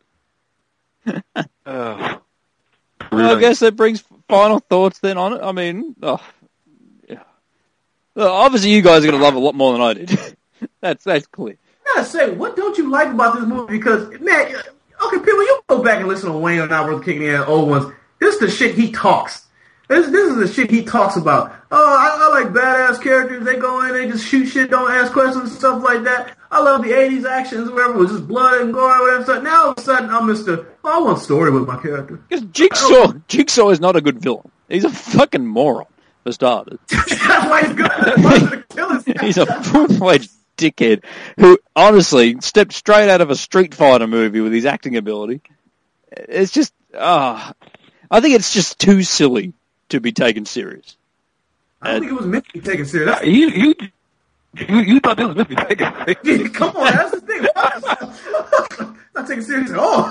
Oh. Well, I guess that brings final thoughts then on it. I mean, yeah. Well, obviously you guys are going to love it a lot more than I did. That's clear. I gotta say, what don't you like about this movie? Because, man, okay, people, you go back and listen to Wayne and I were kicking in old ones. This is the shit he talks. This is the shit he talks about. Oh, I like badass characters. They go in, they just shoot shit, don't ask questions, stuff like that. I love the 80s actions, whatever. It was just blood and gore, whatever. So now all of a sudden, I'm I want story with my character. Because Jigsaw is not a good villain. He's a fucking moron, for starters. That's why he's good. He's a full-fledged dickhead who, honestly, stepped straight out of a Street Fighter movie with his acting ability. It's just, I think it's just too silly to be taken serious. I don't think it was meant to be taken serious. You thought this was meant to be taken serious? Come on, that's the thing. Not taken serious at all.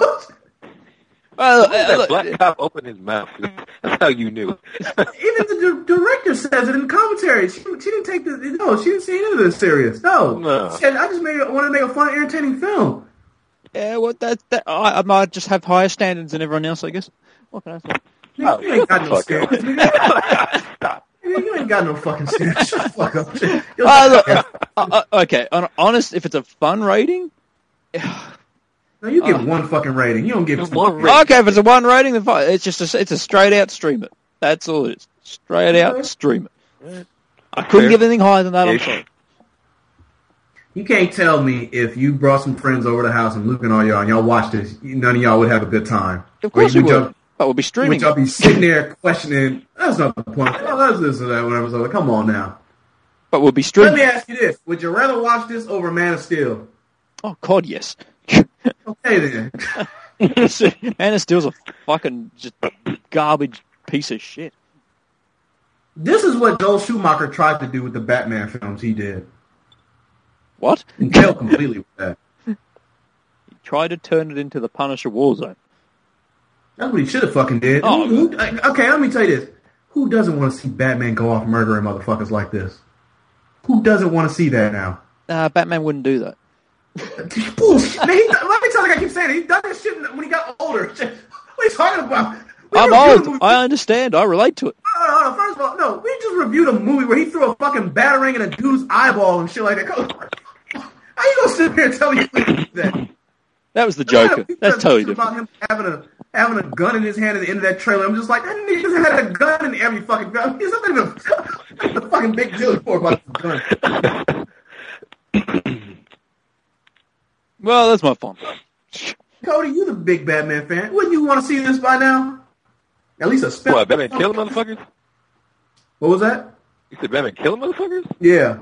That black cop opened his mouth. That's how you knew. Even the director says it in the commentary. She didn't take this. No, she didn't see any of this serious. No. She said, I just wanted to make a fun, entertaining film. Yeah, well, I might just have higher standards than everyone else, I guess. What can I say? You ain't got no standards. Stop. You ain't got no fucking standards. Shut the fuck up. Okay, honest, if it's a fun rating... No, you give one fucking rating. You don't give one rating. Okay, if it's a one rating, then fine. It's just it's a straight out stream it. That's all it is. Straight out stream it. I couldn't give anything higher than that. I'm sorry. You can't tell me if you brought some friends over to the house and Luke and all y'all watched this, none of y'all would have a good time. Of course we would. But we'll be streaming. Would y'all be sitting there questioning, that's not the point. Oh, that's this or that, whatever. So, like, come on now. But we'll be streaming. Let me ask you this. Would you rather watch this over Man of Steel? Oh, God, yes. Okay, then. Man of Steel's a fucking just garbage piece of shit. This is what Joel Schumacher tried to do with the Batman films he did. What? And failed completely with that. He tried to turn it into the Punisher Warzone. That's what he should have fucking did. Okay, let me tell you this. Who doesn't want to see Batman go off murdering motherfuckers like this? Who doesn't want to see that now? Batman wouldn't do that. Bullshit, man. Let me tell you, I keep saying it. He done this shit when he got older. What are you talking about? I'm old. I understand. I relate to it. No. First of all, no. We just reviewed a movie where he threw a fucking batarang in a dude's eyeball and shit like that. How you gonna sit here and tell me that? That was the Joker. That's totally different. About him having a gun in his hand at the end of that trailer. I'm just like, that nigga had a gun in every fucking film. There's nothing even a fucking big deal for about this gun. Well, that's my fun. Cody, you the big Batman fan. Wouldn't you want to see this by now? At least a spin. What, Batman killing motherfuckers? What was that? You said Batman killing motherfuckers? Yeah.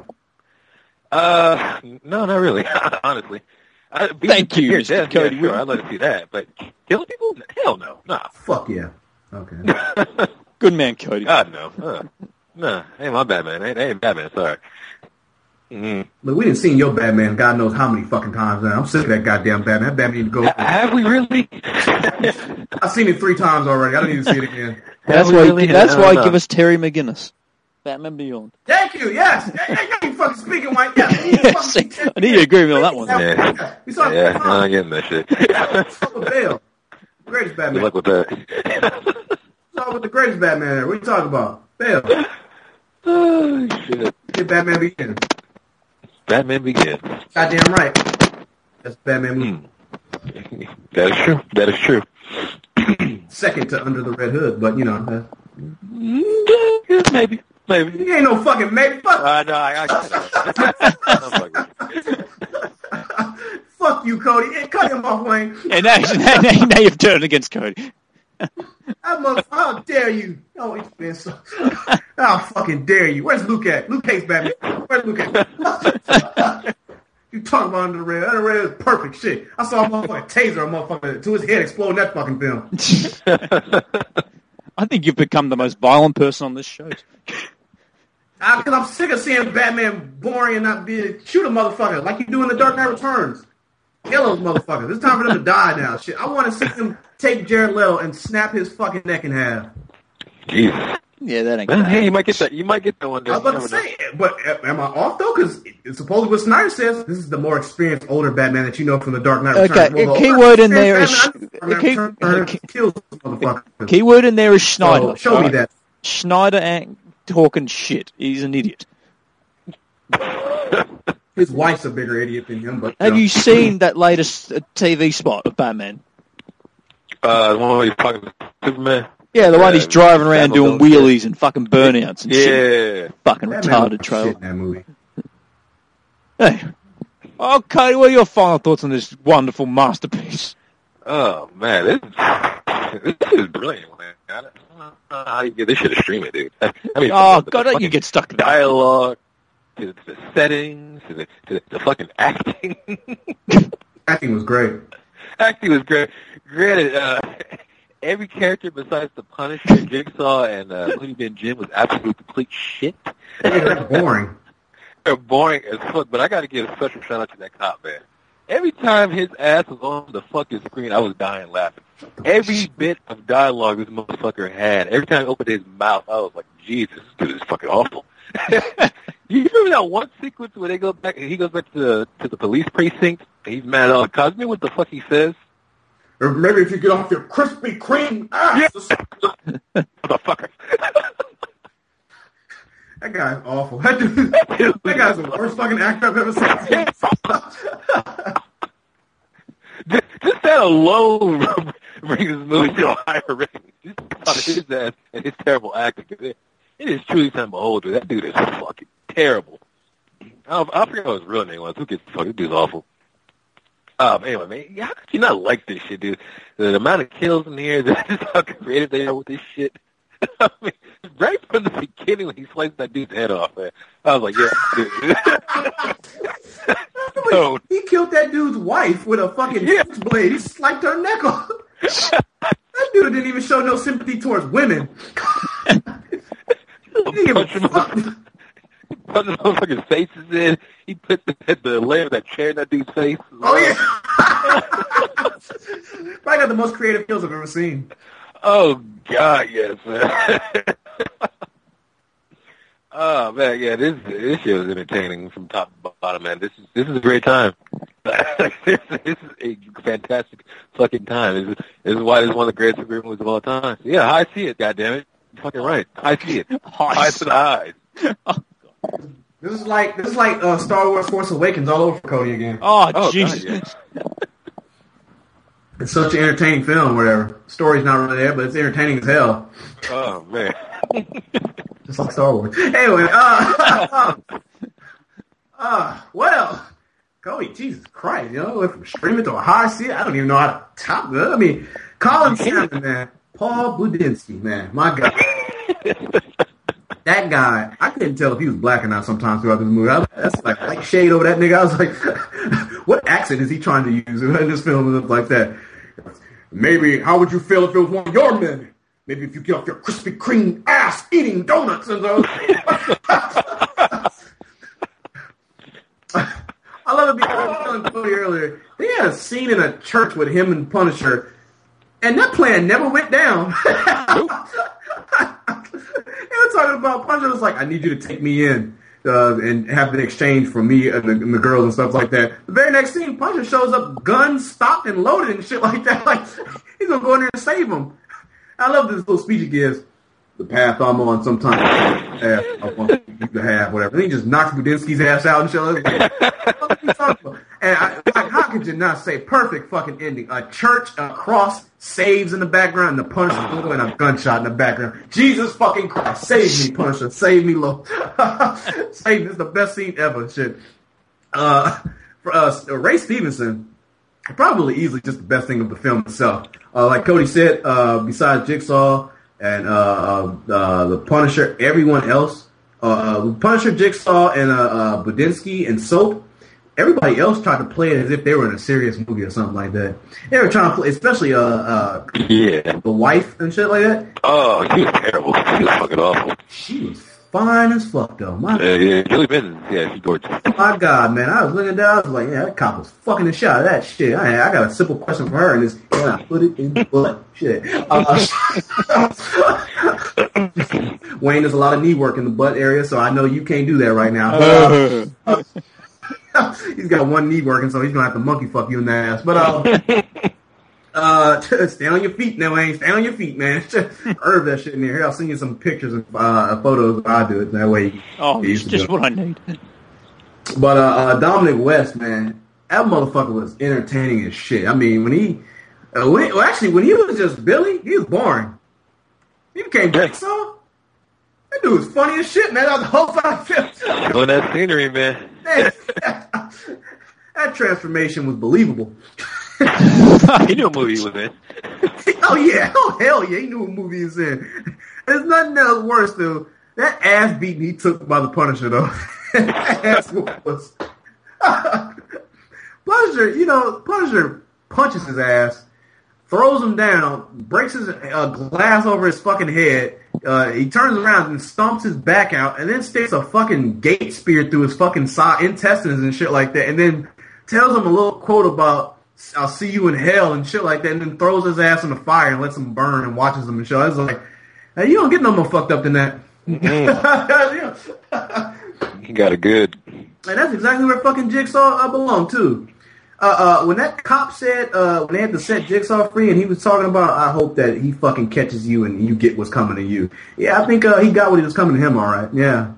No, not really. Honestly. Thank you, Mr. Cody. Yeah, sure, I'd like to see that. But killing people? Hell no. Nah. Fuck yeah. Okay. Good man, Cody. God, no. Nah, ain't my Batman. Ain't Batman, sorry. Mm-hmm. Look, we didn't see your Batman God knows how many fucking times now. I'm sick of that goddamn Batman. That Batman need to go. Have we really? I've seen it 3 times already. I don't need to see it again. That's why give us Terry McGinnis. Batman Beyond. Thank you, yes. You fucking speaking white. Yeah, yes. I need to agree with me on that one. Yeah, I'm not getting that shit. Bale. Greatest Batman. Good luck with that. What's with the greatest Batman there? What are you talking about? Bale. Oh, shit. Get Batman Begins. Batman Begins. Goddamn right. That's Batman movie. That is true. Second to Under the Red Hood, but you know. Maybe. You ain't no fucking maybe. Fuck. No, I Fuck you, Cody. Hey, cut him off, Wayne. And now you've turned against Cody. How dare you? Oh, it's been so. How fucking dare you? Where's Luke at? Luke hates Batman. Where's Luke at? You talking about Under the Red? Under the Red is perfect shit. I saw a motherfucking taser, a motherfucker to his head explode in that fucking film. I think you've become the most violent person on this show. Because I'm sick of seeing Batman boring and not being shoot a motherfucker like you do in The Dark Knight Returns. Kill those motherfuckers. It's time for them to die now. Shit, I want to see him take Jared Leto and snap his fucking neck in half. Jesus. Yeah, that ain't. Hey, you might get that. You might get that one day. I was about to say, but am I off though? Because supposedly what Snyder says, this is the more experienced, older Batman that you know from The Dark Knight Returns. Okay, keyword in there is keyword in there is Schneider. So, show me that. Schneider ain't talking shit. He's an idiot. His wife's a bigger idiot than him. But have you seen that latest TV spot of Batman? The one where he's talking to Superman. Yeah, the one he's driving around doing wheelies and fucking burnouts and shit. Yeah. Fucking retarded trailer. Shit in that movie. Hey. Okay, what are your final thoughts on this wonderful masterpiece? Oh, man. This is brilliant, man. I don't know how you get this shit to stream it, dude. I mean, God, don't you get stuck to that. Dialogue, to the settings, to the fucking acting. Acting was great. Acting was great. Granted, every character besides the Punisher, Jigsaw, and Looney Bin Jim was absolute complete shit. They're boring. They're boring as fuck, but I gotta give a special shout out to that cop, man. Every time his ass was on the fucking screen, I was dying laughing. Every bit of dialogue this motherfucker had, every time he opened his mouth, I was like, Jesus, this dude is fucking awful. You remember that one sequence where they go back, and he goes back to the police precinct, and he's mad at all the cops? You know what the fuck he says? Or maybe if you get off your Krispy Kreme ass. Yeah. Motherfucker. That guy's awful. That guy's the worst fucking actor I've ever seen. Just that alone brings this movie to a higher rating. Just on his ass and his terrible acting. It is truly time to behold. That dude is fucking terrible. I forget what his real name was. Who gives a fuck? This dude's awful. Anyway, man, how could you not like this shit, dude? The amount of kills in here, just how creative they are with this shit. I mean, right from the beginning when he sliced that dude's head off, man, I was like, yeah, dude. No. He killed that dude's wife with a fucking switchblade. He sliced her neck off. That dude didn't even show no sympathy towards women. Put the motherfucking faces in. He put the layer of that chair in that dude's face. Oh, yeah. Probably got the most creative kills I've ever seen. Oh, God, yes, man. Oh man, yeah, this shit was entertaining from top to bottom, man. This is a great time. This is a fantastic fucking time. This is why this is one of the greatest superhero movies of all time. Yeah, I see it. Goddammit, you're fucking right. I see it. Eyes to the eyes. This is like Star Wars Force Awakens all over for Cody again. Oh Jesus. God, yeah. It's such an entertaining film, whatever. Story's not really there, but it's entertaining as hell. Oh man. Just like Star Wars. Anyway, well, Cody, Jesus Christ, went from streaming to a high seat. I don't even know how to top it. I mean, Colin Salmon, man. Paul Budinsky, man. My God. That guy, I couldn't tell if he was black or not sometimes throughout this movie. That's like white shade over that nigga. I was like, what accent is he trying to use in this film and stuff like that? Maybe, how would you feel if it was one of your men? Maybe if you get off your Krispy Kreme ass eating donuts and those. I love it because I was telling Cody earlier, they had a scene in a church with him and Punisher, and that plan never went down. They were talking about Punisher was like, I need you to take me in and have an exchange for me and the girls and stuff like that. The very next scene, Punisher shows up, guns stocked and loaded and shit like that. Like, he's going to go in there and save him. I love this little speech he gives. The path I'm on sometimes I want you to have, whatever. And he just knocks Budinsky's ass out and shit. Like, what are you talking about? And how could you not say perfect fucking ending? A church, a cross, saves in the background, and the Punisher and a gunshot in the background. Jesus fucking Christ, save me, Punisher, save me, Lord. Save me. This is the best scene ever. Shit. Ray Stevenson, probably easily just the best thing of the film itself. Like Cody said, besides Jigsaw and the Punisher, everyone else, Punisher, Jigsaw, and Budinsky and Soap, everybody else tried to play it as if they were in a serious movie or something like that. They were trying to play, especially the wife and shit like that. Oh, she was terrible. She was fucking awful. She was fine as fuck, though. Julie Benton, she's gorgeous. My God, man, I was looking down, I was like, yeah, that cop was fucking the shit out of that shit. I got a simple question for her, and it's, can I put it in the butt? Shit. Wayne, there's a lot of knee work in the butt area, so I know you can't do that right now. He's got one knee working, so he's gonna have to monkey fuck you in the ass. But stand on your feet now, Wayne. Stand on your feet, man. Herb that shit in there. Here, I'll send you some pictures and photos. I do it that way. It's just what I need. But Dominic West, man, that motherfucker was entertaining as shit. I mean, when he was just Billy, he was boring. He became Jigsaw. That dude was funny as shit, man. That was the whole fucking film. Doing that scenery, man. That transformation was believable. He knew what movie he was in. Oh, yeah. Oh, hell yeah. He knew what movie he was in. There's nothing else worse, though. That ass beating he took by the Punisher, though. That ass was... Punisher punches his ass, throws him down, breaks his glass over his fucking head. He turns around and stomps his back out, and then sticks a fucking gate spear through his fucking intestines and shit like that, and then tells him a little quote about "I'll see you in hell" and shit like that, and then throws his ass in the fire and lets him burn and watches him and shit. I was like, hey, you don't get no more fucked up than that. He got it good. And that's exactly where fucking Jigsaw belonged too. When that cop said, when they had to set Jigsaw free, and he was talking about, I hope that he fucking catches you and you get what's coming to you. Yeah, I think he got what was coming to him, all right. Yeah.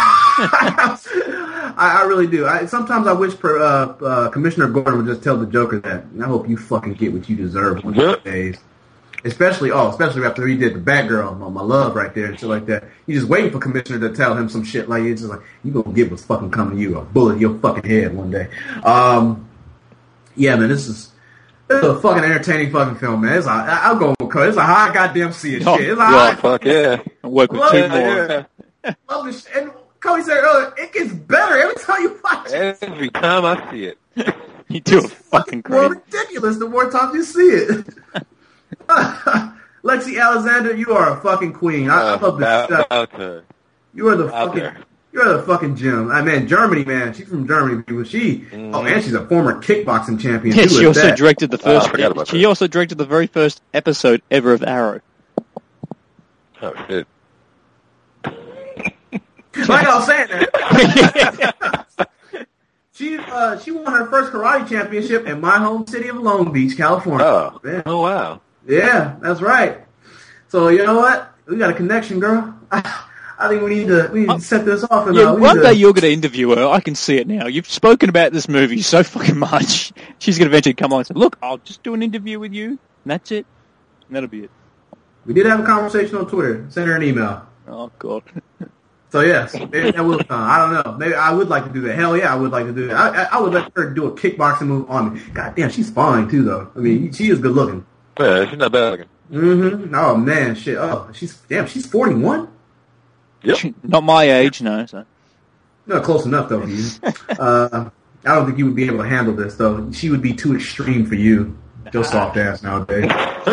I really do. Sometimes I wish Commissioner Gordon would just tell the Joker that. I hope you fucking get what you deserve one of these days. Especially after he did the Batgirl, my love right there and shit like that. He's just waiting for Commissioner to tell him some shit like it's just like, you gonna get what's fucking coming to you, a bullet in your fucking head one day. Yeah, man, this is a fucking entertaining fucking film, man. I'll go with Cody. It's a high goddamn see it shit. It's a high. Fuck yeah. I'll work with two more. Love this shit. And Cody said earlier, it gets better every time you watch it. Every time I see it. You do a fucking crazy. More ridiculous the more times you see it. Lexi Alexander, you are a fucking queen. I love this stuff. You are the fucking... You're the fucking gem. I mean, Germany, man. She's from Germany. And she's a former kickboxing champion. Yeah, she also directed the first. She also directed the very first episode ever of Arrow. Oh shit! Like I was saying, she won her first karate championship in my home city of Long Beach, California. Oh, oh wow. Yeah, that's right. So you know what? We got a connection, girl. I think we need to set this off. And, one day you're going to interview her. I can see it now. You've spoken about this movie so fucking much. She's going to eventually come on and say, look, I'll just do an interview with you, and that's it. And that'll be it. We did have a conversation on Twitter. Send her an email. Oh, God. So, yes, maybe that will come. I don't know. Maybe I would like to do that. Hell yeah, I would like to do that. I would let her do a kickboxing move on me. God damn, she's fine, too, though. I mean, she is good looking. Yeah, she's not bad looking. Mm-hmm. Oh, man, shit. Oh, she's 41? Yep. Not my age, no. So. No, close enough, though, for you. I don't think you would be able to handle this, though. She would be too extreme for you. Your soft ass nowadays.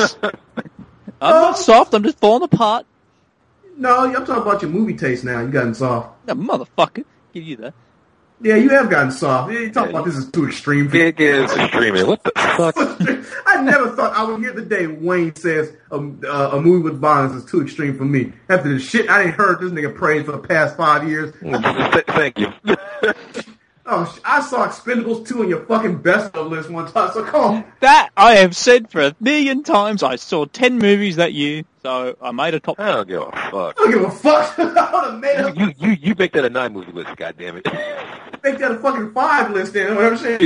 I'm not soft. I'm just falling apart. No, I'm talking about your movie taste now. You gotten soft. No, motherfucker. Give you that. Yeah, you have gotten soft. You talking about this is too extreme for you. Yeah, it's extreme. What the fuck? I never thought I would hear the day Wayne says a movie with violence is too extreme for me. After the shit I didn't heard this nigga praise for the past 5 years. Thank you. Oh, I saw Expendables 2 on your fucking best of list one time, so come on. That I have said for 1,000,000 times. I saw 10 movies that year, so I made a top 10. I don't give a fuck. I don't give a fuck. I would have made You make that a 9 movie list, goddammit. Make that a fucking 5 list then, whatever shit.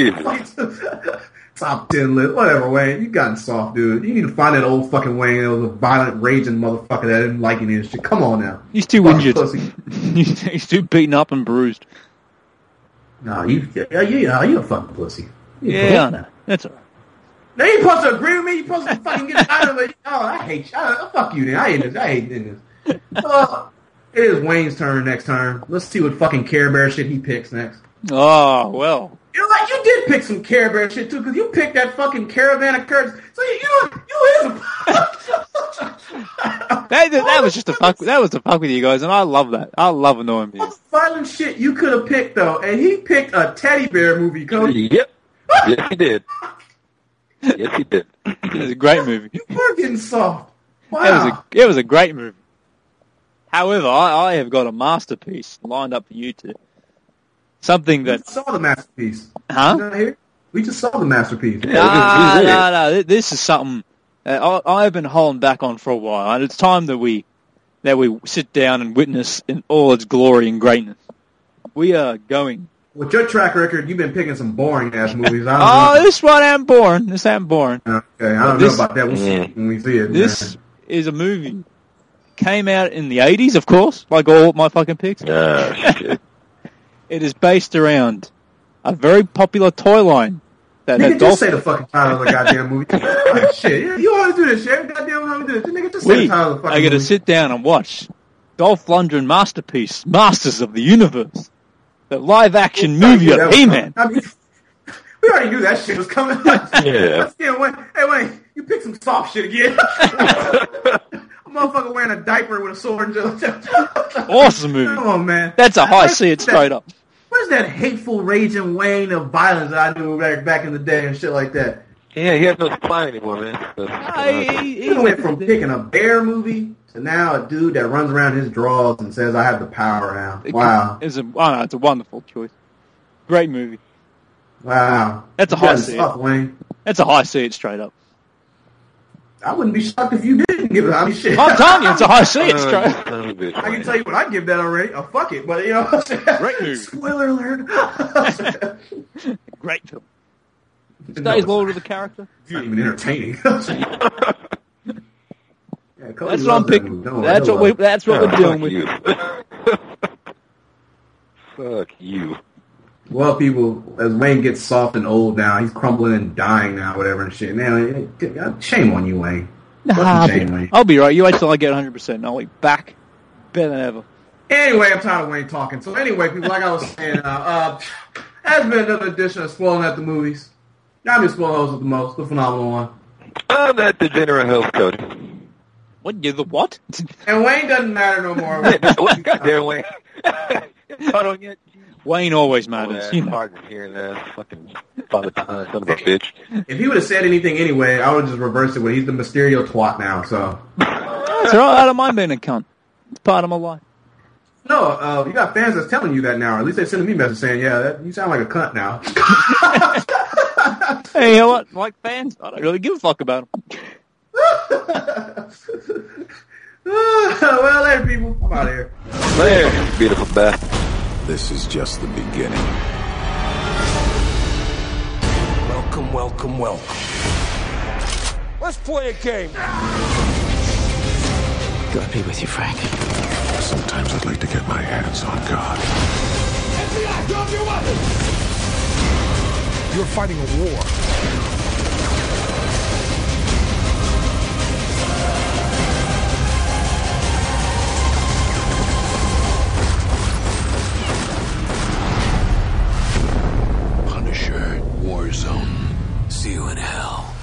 Top 10 list, whatever, Wayne. You gotten soft, dude. You need to find that old fucking Wayne, that was a violent, raging motherfucker that didn't like any of this shit. Come on now. He's too injured. He's too beaten up and bruised. No, you a fucking pussy. Yeah, I know. That's all right. Now you supposed to agree with me? You supposed to fucking get out of it? Oh, I hate you. Fuck you then. I hate this. It is Wayne's turn next turn. Let's see what fucking Care Bear shit he picks next. Oh, well. You know what? You did pick some Care Bear shit too, because you picked that fucking Caravan of Curtains. So you is a that was just to fuck. That was to fuck with you guys, and I love that. I love annoying people. What violent shit you could have picked though, and he picked a teddy bear movie, Cody. Yep. Yes, he did. Yes, he did. It was a great movie. You were getting soft. Wow. It was a great movie. However, I have got a masterpiece lined up for you two. Something that... We just saw the masterpiece. Huh? You not here? We just saw the masterpiece. No. This is something I've been holding back on for a while, and it's time that we sit down and witness in all its glory and greatness. We are going... With your track record, you've been picking some boring-ass movies. This one ain't boring. This ain't boring. Okay, I don't know about that. We'll see when we see it. This is a movie. Came out in the 80s, of course, like all my fucking picks. Shit. It is based around a very popular toy line. Nigga, just say the fucking title of the goddamn movie. Like, shit, you always do this shit. Goddamn, how we do this? Nigga, just say the title of the fucking movie. I gotta sit down and watch Dolph Lundgren masterpiece, Masters of the Universe. The live-action movie of He-Man. I mean, we already knew that shit was coming. Yeah. Hey, Wayne, you picked some soft shit again. A motherfucker wearing a diaper with a sword. Awesome movie. Come on, man. That's a high C. It's straight up. Where's that hateful raging Wayne of violence that I knew back in the day and shit like that? Yeah, he has no supply anymore, man. He went from picking a bear movie to now a dude that runs around his drawers and says, I have the power now. Wow. It's a wonderful choice. Great movie. Wow. That's a high C. Wayne. That's a high C. It's straight up. I wouldn't be shocked if you didn't give it. I mean, shit. I'm telling you, it's a high C. It's straight up. I can tell you what I give that already. Oh, fuck it. But, you know. Great movie. Spoiler alert. Great film. Stays loyal to the character. It's not even entertaining. Yeah, that's what I'm picking. That's what we're dealing with. Fuck you. Well, people, as Wayne gets soft and old now, he's crumbling and dying now, whatever and shit. Man, shame on you, Wayne. I'll be right. You wait till I get 100%, and I'll be back better than ever. Anyway, I'm tired of Wayne talking. So anyway, people, like I was saying, has been another edition of Spoiling at the Movies. Y'all been spoiling those with the most, the phenomenal one. I'm that degenerate health code. What? You're the what? And Wayne doesn't matter no more. Goddamn Wayne. Caught on yet? Wayne always matters. You know. Hard to hear that. Fucking father son of a bitch. If he would have said anything anyway, I would just reverse it. But he's the Mysterio twat now, so. That's all right. I don't mind being a cunt. It's part of my life. No, you got fans that's telling you that now, or at least they're sending me messages saying, yeah, you sound like a cunt now. Hey, you know what? Like fans, I don't really give a fuck about them. Well, later, people. I'm out of here. Later, beautiful Beth. This is just the beginning. Welcome, welcome, welcome. Let's play a game. Gotta be with you, Frank. Sometimes I'd like to get my hands on God. FBI, drop your weapons! You're fighting a war. Punisher, Warzone. See you in hell.